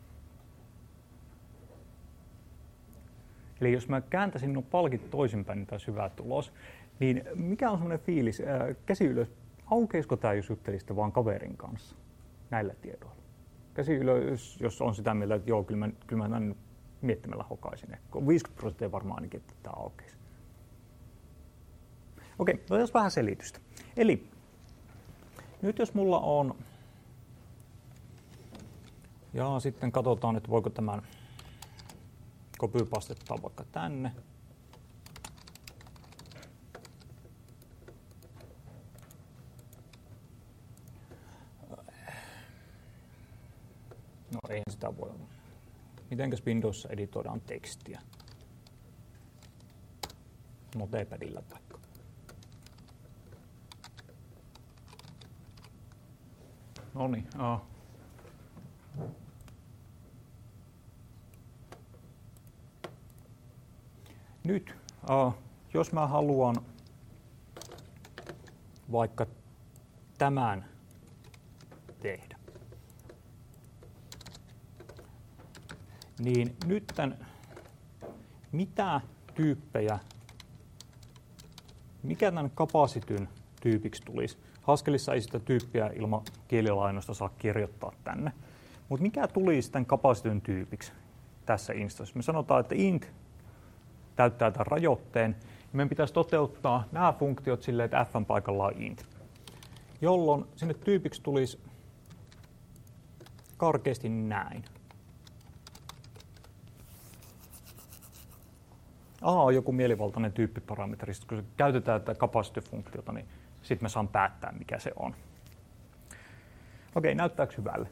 Eli jos mä kääntäisin nuo palkit toisinpäin, niin taisi hyvä tulos, niin mikä on semmoinen fiilis, ää, käsi ylös, aukeisiko tämä, jos juttelisitte vaan kaverin kanssa näillä tiedoilla? Käsi ylös, jos on sitä mieltä, että joo, kyllä mä, kyllä mä tämän miettimällä hokaisin. viisikymmentä prosenttia varmaan ainakin, että tämä aukeisi. Okei, otetaan vähän selitystä. Eli nyt jos mulla on, ja sitten katsotaan, että voiko tämän copy-pastettaa vaikka tänne. No eihän sitä voi olla. Mitenkäs Windowsissa editoidaan tekstiä? Notepadilla vaikka. No niin. Uh. Nyt, uh, jos mä haluan vaikka tämän tehdä, niin nyt tämän, mitä tyyppejä, mikä tämän kapasityn tyypiksi tulisi? Haskellissa ei sitä tyyppiä ilman kielilainnosta saa kirjoittaa tänne. Mutta mikä tulisi tämän kapasityn tyypiksi tässä instanssissa? Me sanotaan, että int täyttää tämän rajoitteen. Ja meidän pitäisi toteuttaa nämä funktiot silleen, että fn paikalla on int. Jolloin sinne tyypiksi tulisi karkeasti näin. A on joku mielivaltainen tyyppiparametri. Kun se käytetään tätä capacity-funktiota, niin sitten mä saan päättää, mikä se on. Okei, näyttääkö hyvälle?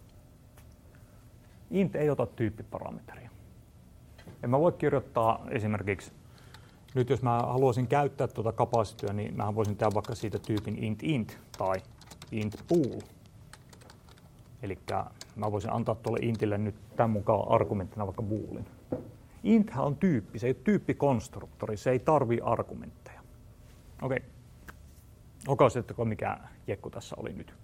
Int ei ota tyyppiparametria. En mä voi kirjoittaa esimerkiksi, nyt jos mä haluaisin käyttää tuota capacityä, niin mä voisin tehdä vaikka siitä tyypin int int tai int bool. Eli mä voisin antaa tuolle intille nyt tämän mukaan argumenttina vaikka boolin. Inthän on tyyppi, se ei ole tyyppikonstruktori, se ei tarvii argumentteja. Okei. Okaisitteko mikä jekku tässä oli nyt?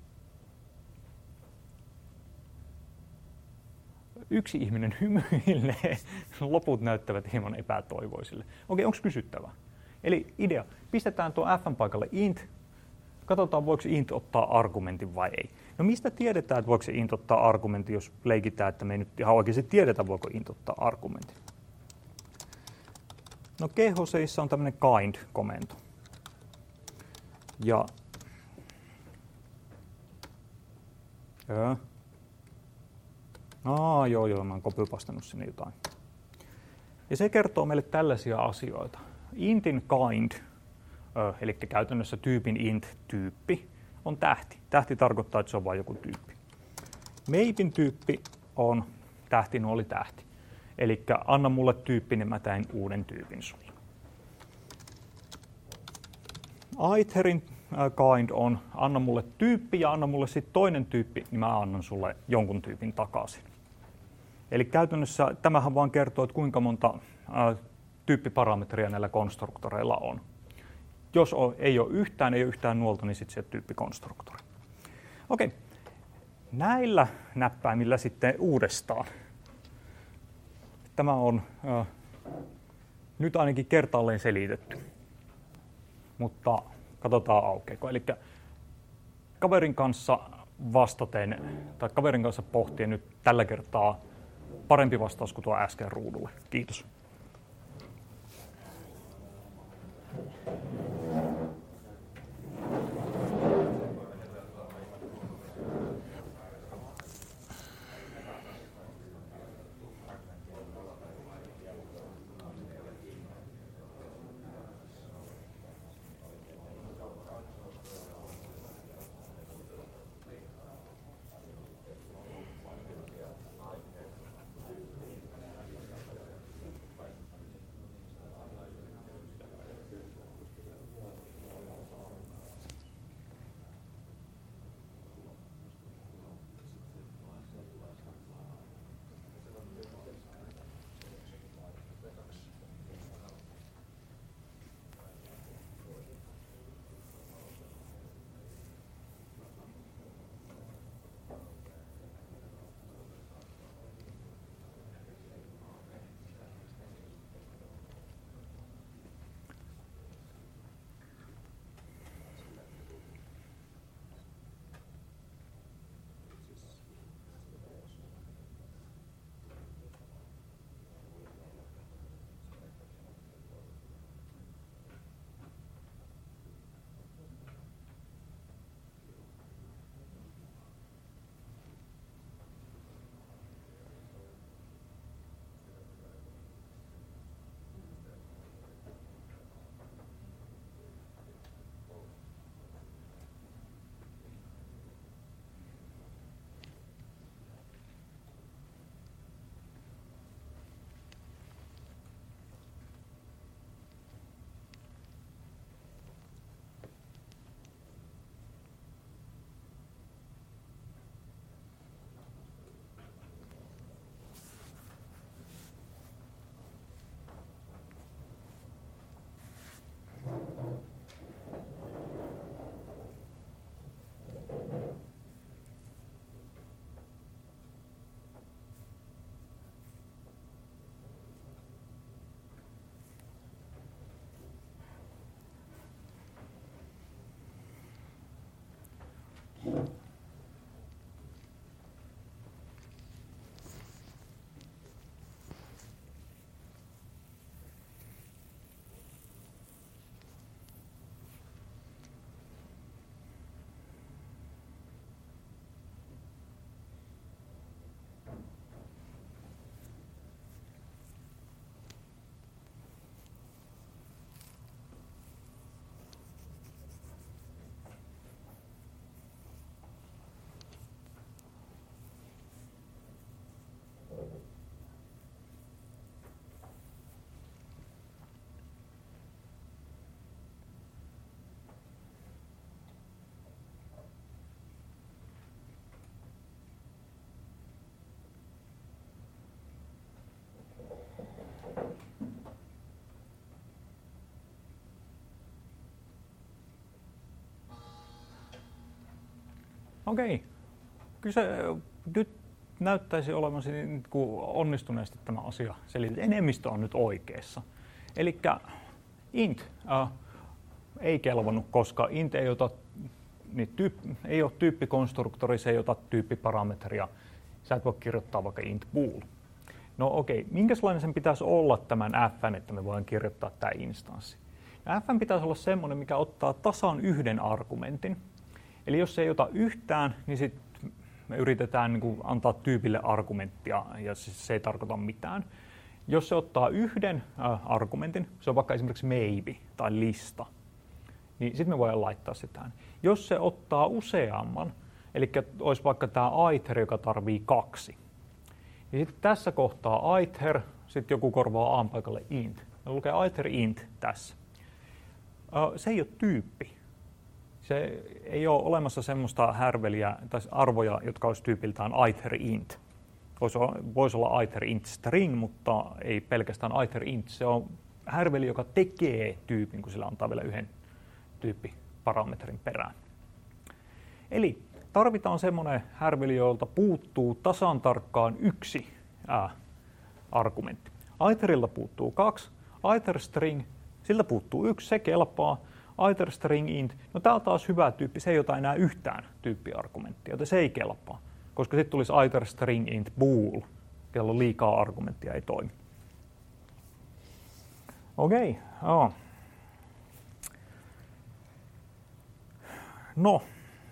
Yksi ihminen hymyilee, loput näyttävät hieman epätoivoisille. Okei, onko kysyttävää? Eli idea, pistetään tuo fn paikalle int, katsotaan voiko int ottaa argumentin vai ei. No mistä tiedetään, että voiko se int ottaa argumentin, jos leikitään, että me ei nyt ihan oikeasti tiedetä, voiko int ottaa argumentin. No ghoseissa on tämmöinen kind-komento. Ja Joo. Aa, joo, joo, mä oon copypastannut sinne jotain. Ja se kertoo meille tällaisia asioita. Intin kind, eli käytännössä tyypin int-tyyppi, on tähti. Tähti tarkoittaa, että se on vain joku tyyppi. Mapein tyyppi on tähti nuoli tähti. Eli anna mulle tyyppi, niin mä teen uuden tyypin sulle. Itherin kind on anna mulle tyyppi ja anna mulle sitten toinen tyyppi, niin mä annan sulle jonkun tyypin takaisin. Eli käytännössä tämähän vaan kertoo, että kuinka monta ää, tyyppiparametria näillä konstruktoreilla on. Jos on, ei ole yhtään, ei ole yhtään nuolta, niin sitten se tyyppikonstruktori. Okei, näillä näppäimillä sitten uudestaan. Tämä on ää, nyt ainakin kertaalleen selitetty, mutta katsotaan aukeako. Eli kaverin kanssa vastaten, tai kaverin kanssa pohtien nyt tällä kertaa parempi vastaus kuin tuo äsken ruudulle. Kiitos. Okei. Kyllä se nyt näyttäisi olevan niin kuin onnistuneesti tämä asia selitetty. Enemmistö on nyt oikeassa. Eli int äh, ei kelvannut, koska int ei, ota, niin tyyp, ei ole tyyppikonstruktori, se ei ota tyyppiparametria. Sä et voi kirjoittaa vaikka int bool. No okei, okay. Minkälainen sen pitäisi olla tämän fn, että me voidaan kirjoittaa tämä instanssi? Fn pitäisi olla semmoinen, mikä ottaa tasan yhden argumentin. Eli jos se ei ota yhtään, niin sitten me yritetään niin kuin antaa tyypille argumenttia, ja siis se ei tarkoita mitään. Jos se ottaa yhden äh, argumentin, se on vaikka esimerkiksi maybe tai lista, niin sitten me voidaan laittaa se tähän. Jos se ottaa useamman, eli olisi vaikka tämä iter, joka tarvii kaksi, niin sitten tässä kohtaa iter, sitten joku korvaa a paikalle int. Me lukee iter int tässä. Äh, se ei ole tyyppi. Se ei ole olemassa semmoista härveliä tai arvoja, jotka olisi tyypiltään iter int. Voisi olla iter int string, mutta ei pelkästään iter int. Se on härveli, joka tekee tyypin, kun sillä antaa vielä yhden tyyppiparametrin perään. Eli tarvitaan semmoinen härveli, jolta puuttuu tasan tarkkaan yksi ää, argumentti. Iterilta puuttuu kaksi, iter string, siltä puuttuu yksi, se kelpaa. Iter string int, no tää on taas hyvä tyyppi, se ei ota enää yhtään tyyppiargumenttia, joten se ei kelpaa. Koska sitten tulisi iter string int bool, kello liikaa argumenttia ei toimi. Okei, okay. oh. No.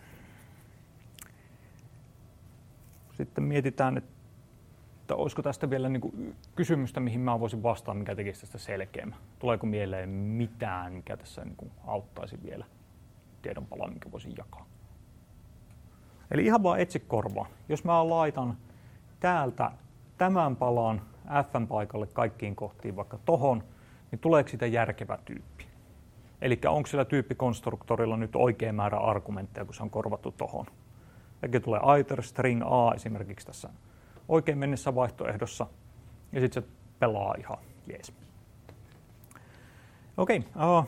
Sitten mietitään, että olisiko tästä vielä niin kuin kysymystä, mihin mä voisin vastata, mikä tekisi tästä selkeämmän. Tuleeko mieleen mitään, mikä tässä niin kuin auttaisi vielä tiedonpalaa, minkä voisin jakaa? Eli ihan vaan etsi korvaa. Jos mä laitan täältä tämän palan fn paikalle kaikkiin kohtiin vaikka tohon, niin tuleeko siitä järkevä tyyppi? Eli onko sillä tyyppikonstruktorilla nyt oikea määrä argumentteja, kun se on korvattu tohon? Eli tulee iter string a esimerkiksi tässä oikein mennessä vaihtoehdossa, ja sitten se pelaa ihan jees. Okei. Okay, uh.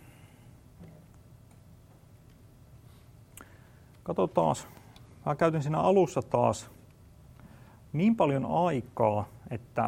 Katsotaan. Mä käytin siinä alussa taas niin paljon aikaa, että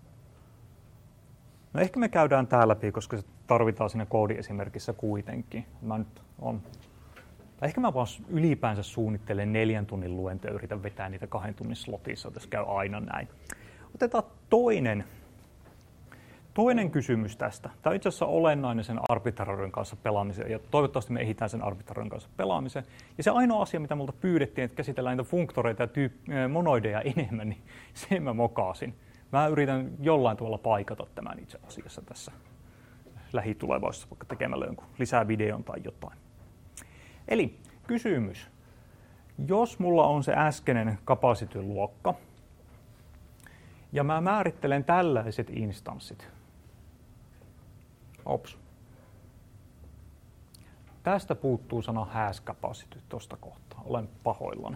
no ehkä me käydään tää läpi, koska se tarvitaan siinä koodiesimerkissä kuitenkin. Mä nyt on Ehkä mä vaan ylipäänsä suunnittelen neljän tunnin luentoja ja yritän vetää niitä kahden tunnin slotissa, tässä käy aina näin. Otetaan toinen, toinen kysymys tästä. Tämä on itse asiassa olennainen sen arbitrarioiden kanssa pelaamiseen, ja toivottavasti me ehditään sen arbitrarioiden kanssa pelaamiseen. Ja se ainoa asia, mitä multa pyydettiin, että käsitellään niitä funktoreita ja tyyp- monoideja enemmän, niin sen mä mokaasin. Mä yritän jollain tavalla paikata tämän itse asiassa tässä lähitulevaisuudessa, vaikka tekemällä jonkun lisää videon tai jotain. Eli kysymys. Jos mulla on se äskeinen capacity-luokka, ja mä määrittelen tällaiset instanssit. Ops. Tästä puuttuu sana has capacity tuosta kohtaa. Olen pahoillani.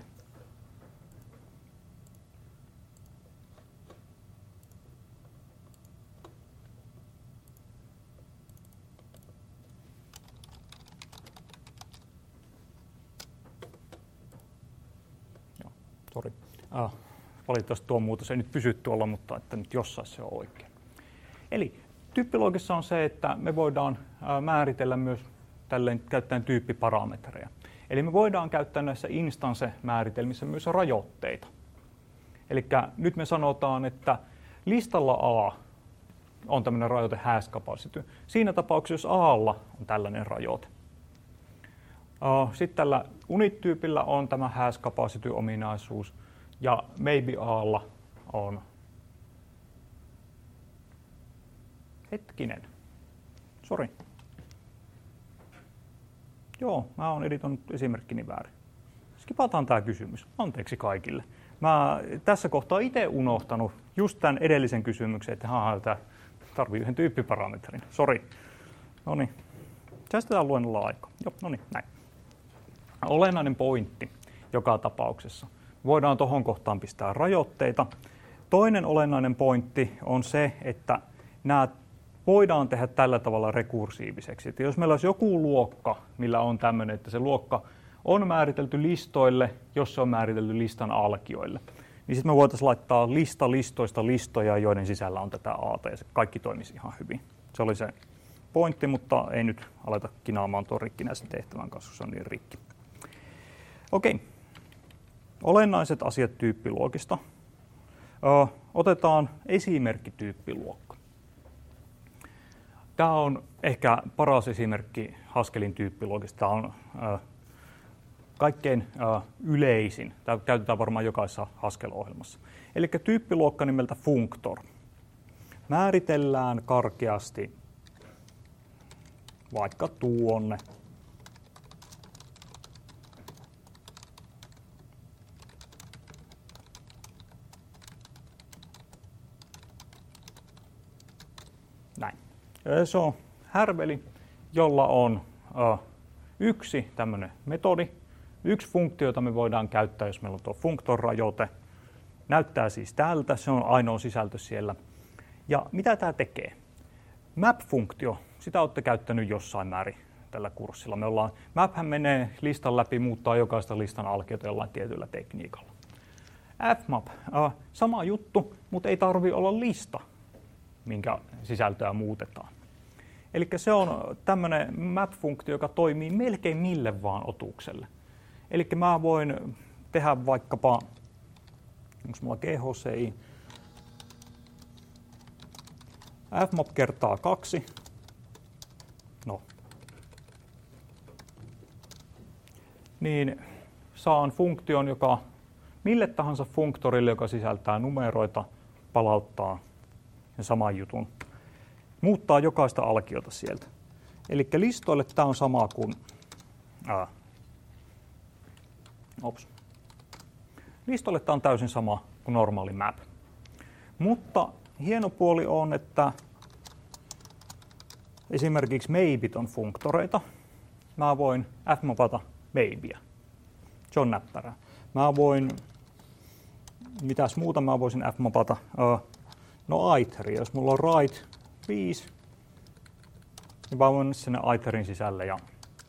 Sori. Ah, valitettavasti tuo muutos ei nyt pysy tuolla, mutta että nyt jossain se on oikein. Eli tyyppiloogissa on se, että me voidaan määritellä myös tälleen käyttäen tyyppiparametreja. Eli me voidaan käyttää näissä instansse-määritelmissä myös rajoitteita. Eli nyt me sanotaan, että listalla A on tämmöinen rajoite has capacity. Siinä tapauksessa, jos A:lla on tällainen rajoite. Sitten tällä unit-tyypillä on tämä has capacity-ominaisuus ja maybe A:lla on hetkinen. Sori. Joo, mä oon editoinut esimerkkini väärin. Skipataan tämä kysymys. Anteeksi kaikille. Mä tässä kohtaa itse unohtanut just tämän edellisen kysymyksen, että haa, tämä tarvii yhden tyyppiparametrin. Sori. Noniin. Säästetään luennolla aikaa. Joo, noniin, näin. Olennainen pointti joka tapauksessa. Voidaan tuohon kohtaan pistää rajoitteita. Toinen olennainen pointti on se, että nämä voidaan tehdä tällä tavalla rekursiiviseksi. Että jos meillä olisi joku luokka, millä on tämmöinen, että se luokka on määritelty listoille, jos se on määritelty listan alkioille, niin sitten me voitaisiin laittaa lista listoista listoja, joiden sisällä on tätä A:ta, ja se kaikki toimisi ihan hyvin. Se oli se pointti, mutta ei nyt aleta kinaamaan tuon rikkinäisen tehtävän kanssa, kun se on niin rikki. Okei. Olennaiset asiat tyyppiluokista. Ö, otetaan esimerkkityyppiluokka. Tämä on ehkä paras esimerkki Haskellin tyyppiluokista. Tämä on ö, kaikkein ö, yleisin. Tämä käytetään varmaan jokaisessa Haskell-ohjelmassa. Eli tyyppiluokka nimeltä functor. Määritellään karkeasti vaikka tuonne. Näin. Se on härveli, jolla on ö, yksi tämmöinen metodi, yksi funktio, jota me voidaan käyttää, jos meillä on tuo functor-rajoite. Näyttää siis tältä, se on ainoa sisältö siellä. Ja mitä tämä tekee? Map-funktio, sitä olette käyttänyt jossain määrin tällä kurssilla. Me ollaan, maphän menee listan läpi, muuttaa jokaista listan alkiota jollain tietyllä tekniikalla. Fmap, äh, sama juttu, mutta ei tarvi olla lista, minkä sisältöä muutetaan. Eli se on tämmöinen map-funktio, joka toimii melkein mille vaan otukselle. Eli mä voin tehdä vaikkapa, onko mulla G H C I, fmap kertaa kaksi, no, niin saan funktion, joka mille tahansa funktorille, joka sisältää numeroita, palauttaa sen saman jutun. Muuttaa jokaista alkiota sieltä. Eli listoille tämä on sama kuin, ää, ops. Listoille tämä on täysin sama kuin normaali map. Mutta hieno puoli on, että esimerkiksi maybet on funktoreita. Mä voin fmapata maybeä. Se on näppärää. Mä voin, mitäs muuta mä voisin fmapata? No iteria. Jos mulla on write viisi, niin mä voin sinne iterin sisälle ja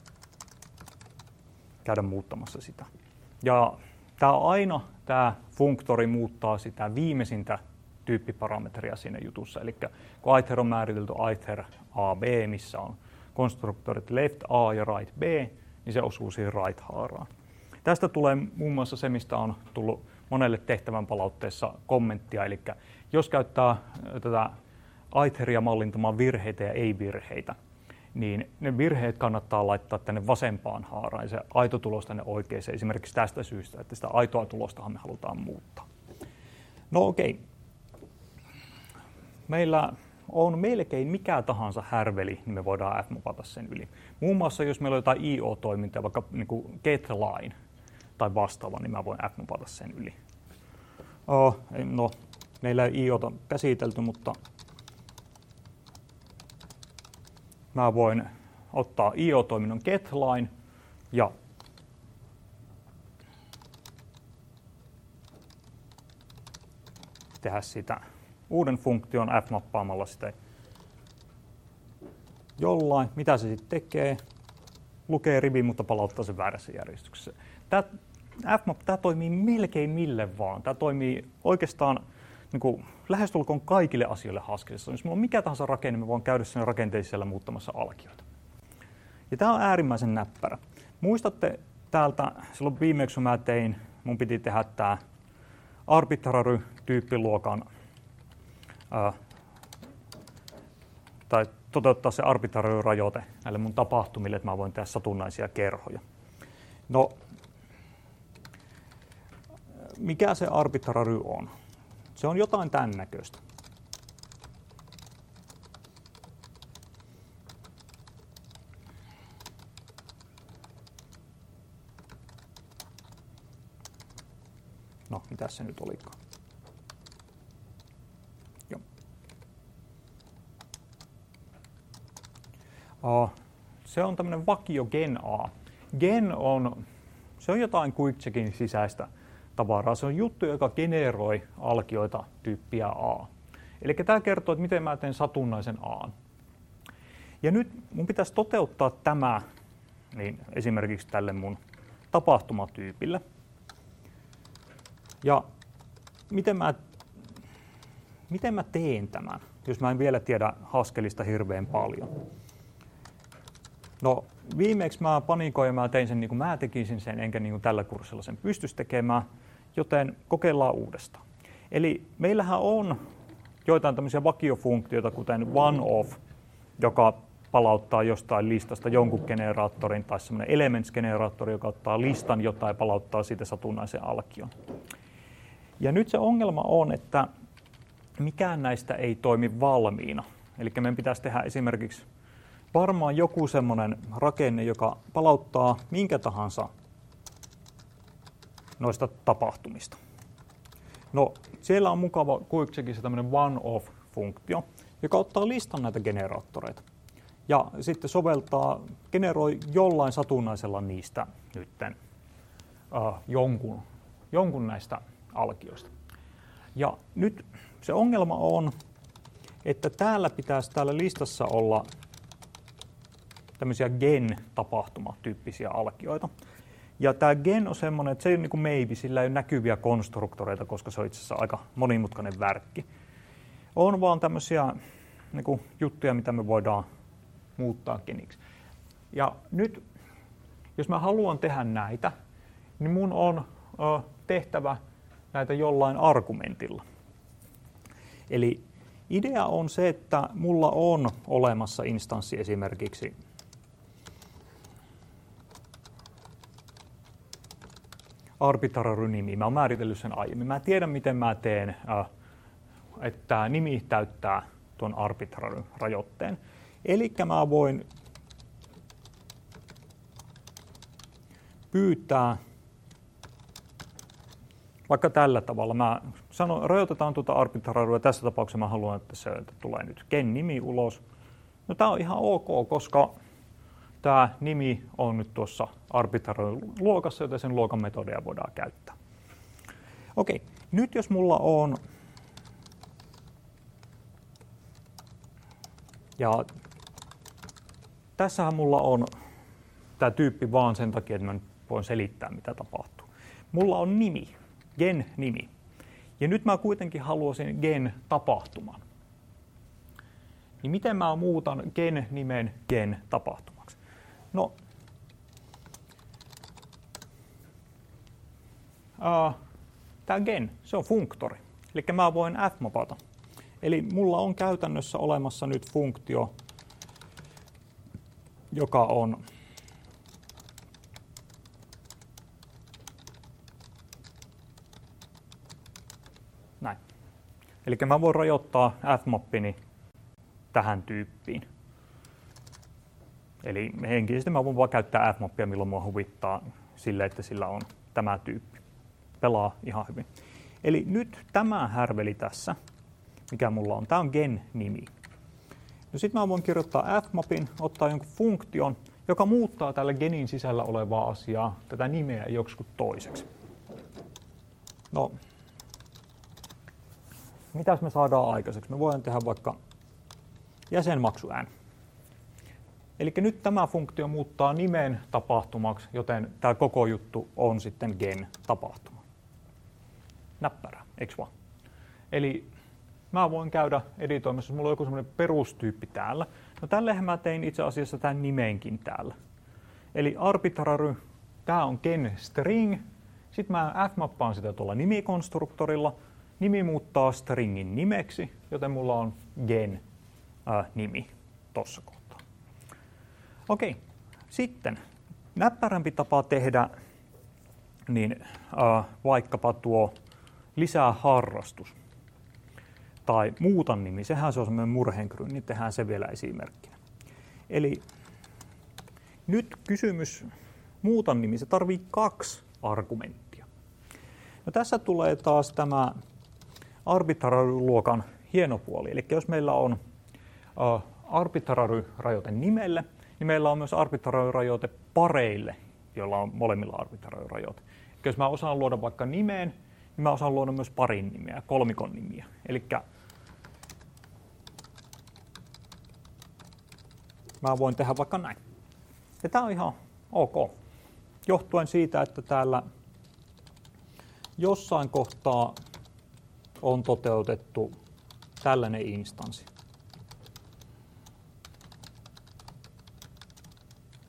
käydä muuttamassa sitä. Ja tää aina tää funktori muuttaa sitä viimeisintä tyyppiparametria siinä jutussa. Eli kun iter on määritelty iter A B, missä on konstruktorit left A ja right B, niin se osuu siihen right-haaraan. Tästä tulee muun muassa se, mistä on tullut monelle tehtävän palautteessa kommenttia. Eli jos käyttää tätä iteria mallintamaan virheitä ja ei-virheitä, niin ne virheet kannattaa laittaa tänne vasempaan haaraan ja se aito tulos tänne oikeeseen. Esimerkiksi tästä syystä, että sitä aitoa tulostahan me halutaan muuttaa. No okei. Okay. Meillä on melkein mikä tahansa härveli, niin me voidaan fmapata sen yli. Muun muassa jos meillä on jotain I O-toimintaa, vaikka niin kuin getLine tai vastaava, niin mä voin fmapata sen yli. Oh, no, meillä ei I O:ta käsitelty, mutta mä voin ottaa I O-toiminnon getLine ja tehdä sitä uuden funktion fmappaamalla sitä jollain. Mitä se sitten tekee? Lukee rivin, mutta palauttaa sen väärässä järjestyksessä. Tämä fmap tämä toimii melkein mille vaan. Tämä toimii oikeastaan niin kuin lähestulkoon kaikille asioille Haskellissa. Jos minulla on mikä tahansa rakenne, me voin käydä sen rakenteen sisällä muuttamassa alkioita. Ja tämä on äärimmäisen näppärä. Muistatte täältä, silloin viimeksi mä tein, mun piti tehdä tämä arbitrary-tyyppiluokan ää, tai toteuttaa se arbitrary-rajoite näille mun tapahtumille, että mä voin tehdä satunnaisia kerhoja. No, mikä se arbitrary on? Se on jotain tämän näköistä. No, mitä se nyt olikaan? Joo. Uh, se on tämmöinen vakio gen A. Gen on, se on jotain QuickCheckin sisäistä tavaraa. Se on juttu, joka generoi alkioita tyyppiä A. Eli tämä kertoo, että miten mä teen satunnaisen A. Ja nyt mun pitäisi toteuttaa tämä niin esimerkiksi tälle mun tapahtumatyypille. Ja miten mä, miten mä teen tämän, jos mä en vielä tiedä Haskellista hirveän paljon? No viimeksi mä panikoin ja mä tein sen niin kuin mä tekisin sen, enkä niin kuin tällä kurssilla sen pystyisi tekemään, joten kokeillaan uudestaan. Eli meillähän on joitain tämmöisiä vakiofunktioita, kuten one-off, joka palauttaa jostain listasta jonkun generaattorin, tai semmoinen elements-generaattori, joka ottaa listan jotain ja palauttaa siitä satunnaisen alkion. Ja nyt se ongelma on, että mikään näistä ei toimi valmiina. Eli meidän pitäisi tehdä esimerkiksi varmaan joku semmoinen rakenne, joka palauttaa minkä tahansa noista tapahtumista. No, siellä on mukava kuitenkin se tämmöinen one-off-funktio, joka ottaa listan näitä generaattoreita. Ja sitten soveltaa, generoi jollain satunnaisella niistä nytten uh, jonkun, jonkun näistä alkioista. Ja nyt se ongelma on, että täällä pitäisi täällä listassa olla tämmöisiä gen-tapahtumatyyppisiä alkioita. Ja tämä gen on semmoinen, että se ei ole niin kuin maybe, sillä ei ole näkyviä konstruktoreita, koska se on itse asiassa aika monimutkainen värkki. On vaan tämmöisiä niin kuin juttuja, mitä me voidaan muuttaa geniksi. Ja nyt, jos mä haluan tehdä näitä, niin mun on ö, tehtävä näitä jollain argumentilla. Eli idea on se, että mulla on olemassa instanssi esimerkiksi arbitrary-nimi. Mä oon määritellyt sen aiemmin. Mä tiedän, miten mä teen, että nimi täyttää tuon arbitrary-rajoitteen. Eli mä voin pyytää vaikka tällä tavalla. Mä sanon, rajoitetaan tuota arbitraryä. Tässä tapauksessa mä haluan, että se että tulee nyt gen-nimi ulos. No tää on ihan ok, koska tämä nimi on nyt tuossa arbitrary-luokassa, joten sen luokan metodeja voidaan käyttää. Okei, nyt jos mulla on, ja tässähän mulla on tämä tyyppi vaan sen takia, että mä voin selittää, mitä tapahtuu. Mulla on nimi, gen-nimi, ja nyt mä kuitenkin haluaisin gen-tapahtuman. Niin miten mä muutan gen-nimen gen-tapahtumaksi? No, uh, tämä gen, se on funktori, eli mä voin f-mapata. Eli mulla on käytännössä olemassa nyt funktio, joka on näin. Eli mä voin rajoittaa f-mappini tähän tyyppiin. Eli henkisesti mä voin vaan käyttää f-mappia, milloin mua huvittaa sille, että sillä on tämä tyyppi. Pelaa ihan hyvin. Eli nyt tämä härveli tässä, mikä mulla on, tämä on gen-nimi. No sitten mä voin kirjoittaa f-mapin, ottaa jonkun funktion, joka muuttaa tällä genin sisällä olevaa asiaa, tätä nimeä joksikin toiseksi. No, mitäs me saadaan aikaiseksi? Me voidaan tehdä vaikka jäsenmaksu n. Eli nyt tämä funktio muuttaa nimen tapahtumaksi, joten tämä koko juttu on sitten gen-tapahtuma. Näppärä, eikö vaan? Eli mä voin käydä editoimassa, jos mulla on joku semmoinen perustyyppi täällä. No tällehän mä tein itse asiassa tämän nimenkin täällä. Eli arbitrary, tämä on gen-string. Sitten mä f-mappaan sitä tuolla nimikonstruktorilla. Nimi muuttaa stringin nimeksi, joten mulla on gen-nimi tuossa kohtaa. Okei, sitten näppärämpi tapa tehdä niin, äh, vaikkapa tuo lisää harrastus tai muuta nimi. Sehän se on semmoinen murheenkryyni, niin tehdään se vielä esimerkkinä. Eli nyt kysymys muuta nimi, se tarvii kaksi argumenttia. No tässä tulee taas tämä arbitrary-luokan hieno puoli. Eli jos meillä on äh, arbitrary-rajoite nimelle, niin meillä on myös arbitrary-rajoite pareille, joilla on molemmilla arbitrary-rajoite. Jos mä osaan luoda vaikka nimeen, niin mä osaan luoda myös parin nimeä, kolmikon nimiä. Eli mä voin tehdä vaikka näin. Ja tää on ihan ok, johtuen siitä, että täällä jossain kohtaa on toteutettu tällainen instanssi.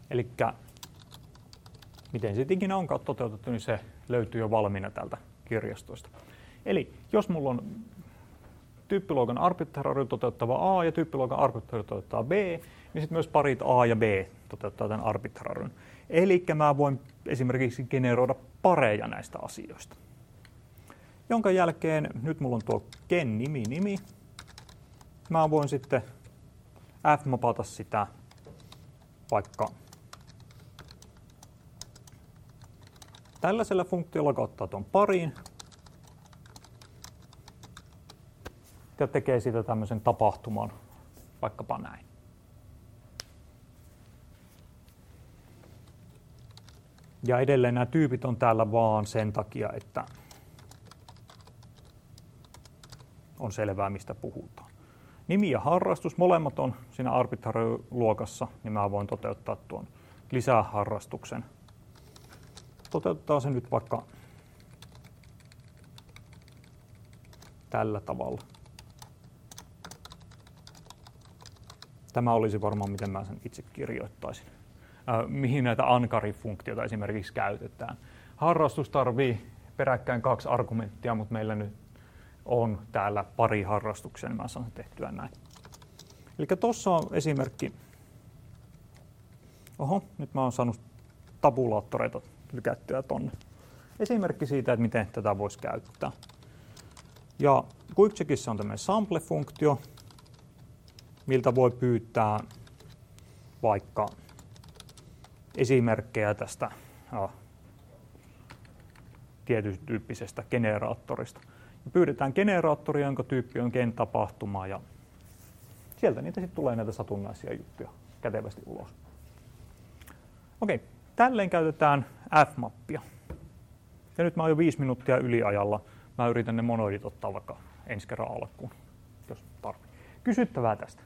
Eli miten se ikinä onkaan toteutettu, niin se löytyy jo valmiina täältä kirjastosta. Eli jos mulla on tyyppiluokan arbitrary toteuttava A ja tyyppiluokan arbitrary toteuttava B, niin sitten myös parit A ja B toteuttaa tämän arbitraryn. Eli mä voin esimerkiksi generoida pareja näistä asioista. Jonka jälkeen, nyt mulla on tuo ken nimi nimi, mä voin sitten f-mapata sitä vaikka tällaisella funktiolla, joka ottaa tuon pariin ja tekee siitä tämmöisen tapahtuman, vaikkapa näin. Ja edelleen nämä tyypit on täällä vaan sen takia, että on selvää, mistä puhutaan. Nimi ja harrastus, molemmat on siinä arbitrary-luokassa, niin mä voin toteuttaa tuon lisäharrastuksen. Toteuttaa se nyt vaikka tällä tavalla. Tämä olisi varmaan, miten mä sen itse kirjoittaisin. Äh, mihin näitä ankarifunktioita esimerkiksi käytetään. Harrastus tarvii peräkkäin kaksi argumenttia, mutta meillä nyt on täällä pari harrastuksia, niin mä saan tehtyä näin. Eli tuossa on esimerkki. Oho, nyt mä oon saanut tabulaattoreita lykättyä tonne. Esimerkki siitä, että miten tätä voisi käyttää. Ja QuickCheckissa on tämmöinen sample-funktio, miltä voi pyytää vaikka esimerkkejä tästä ja, tietyn tyyppisestä generaattorista. Ja pyydetään generaattoria, jonka tyyppi on gen-tapahtuma, ja sieltä niitä sitten tulee näitä satunnaisia juttuja kätevästi ulos. Okei, tälleen käytetään f-mappia. Ja nyt mä oon jo viisi minuuttia yliajalla. Mä yritän ne monoidit ottaa vaikka ensi kerran alkuun, jos tarvitsee. Kysyttävää tästä.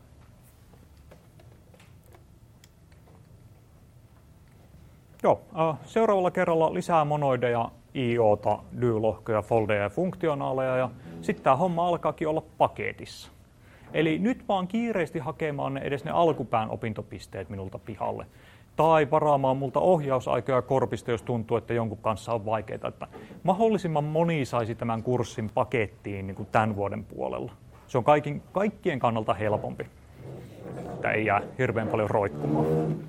Joo, seuraavalla kerralla lisää monoideja, I O:ta, do-lohkoja, foldeja ja funktionaaleja, ja sitten tämä homma alkaakin olla paketissa. Eli nyt vaan kiireesti hakemaan ne edes ne alkupään opintopisteet minulta pihalle. Tai varaamaan multa ohjausaikoja korpista, jos tuntuu, että jonkun kanssa on vaikeaa. Että mahdollisimman moni saisi tämän kurssin pakettiin niin kuin tämän vuoden puolella. Se on kaikin, kaikkien kannalta helpompi. Että ei jää hirveän paljon roikkumaan.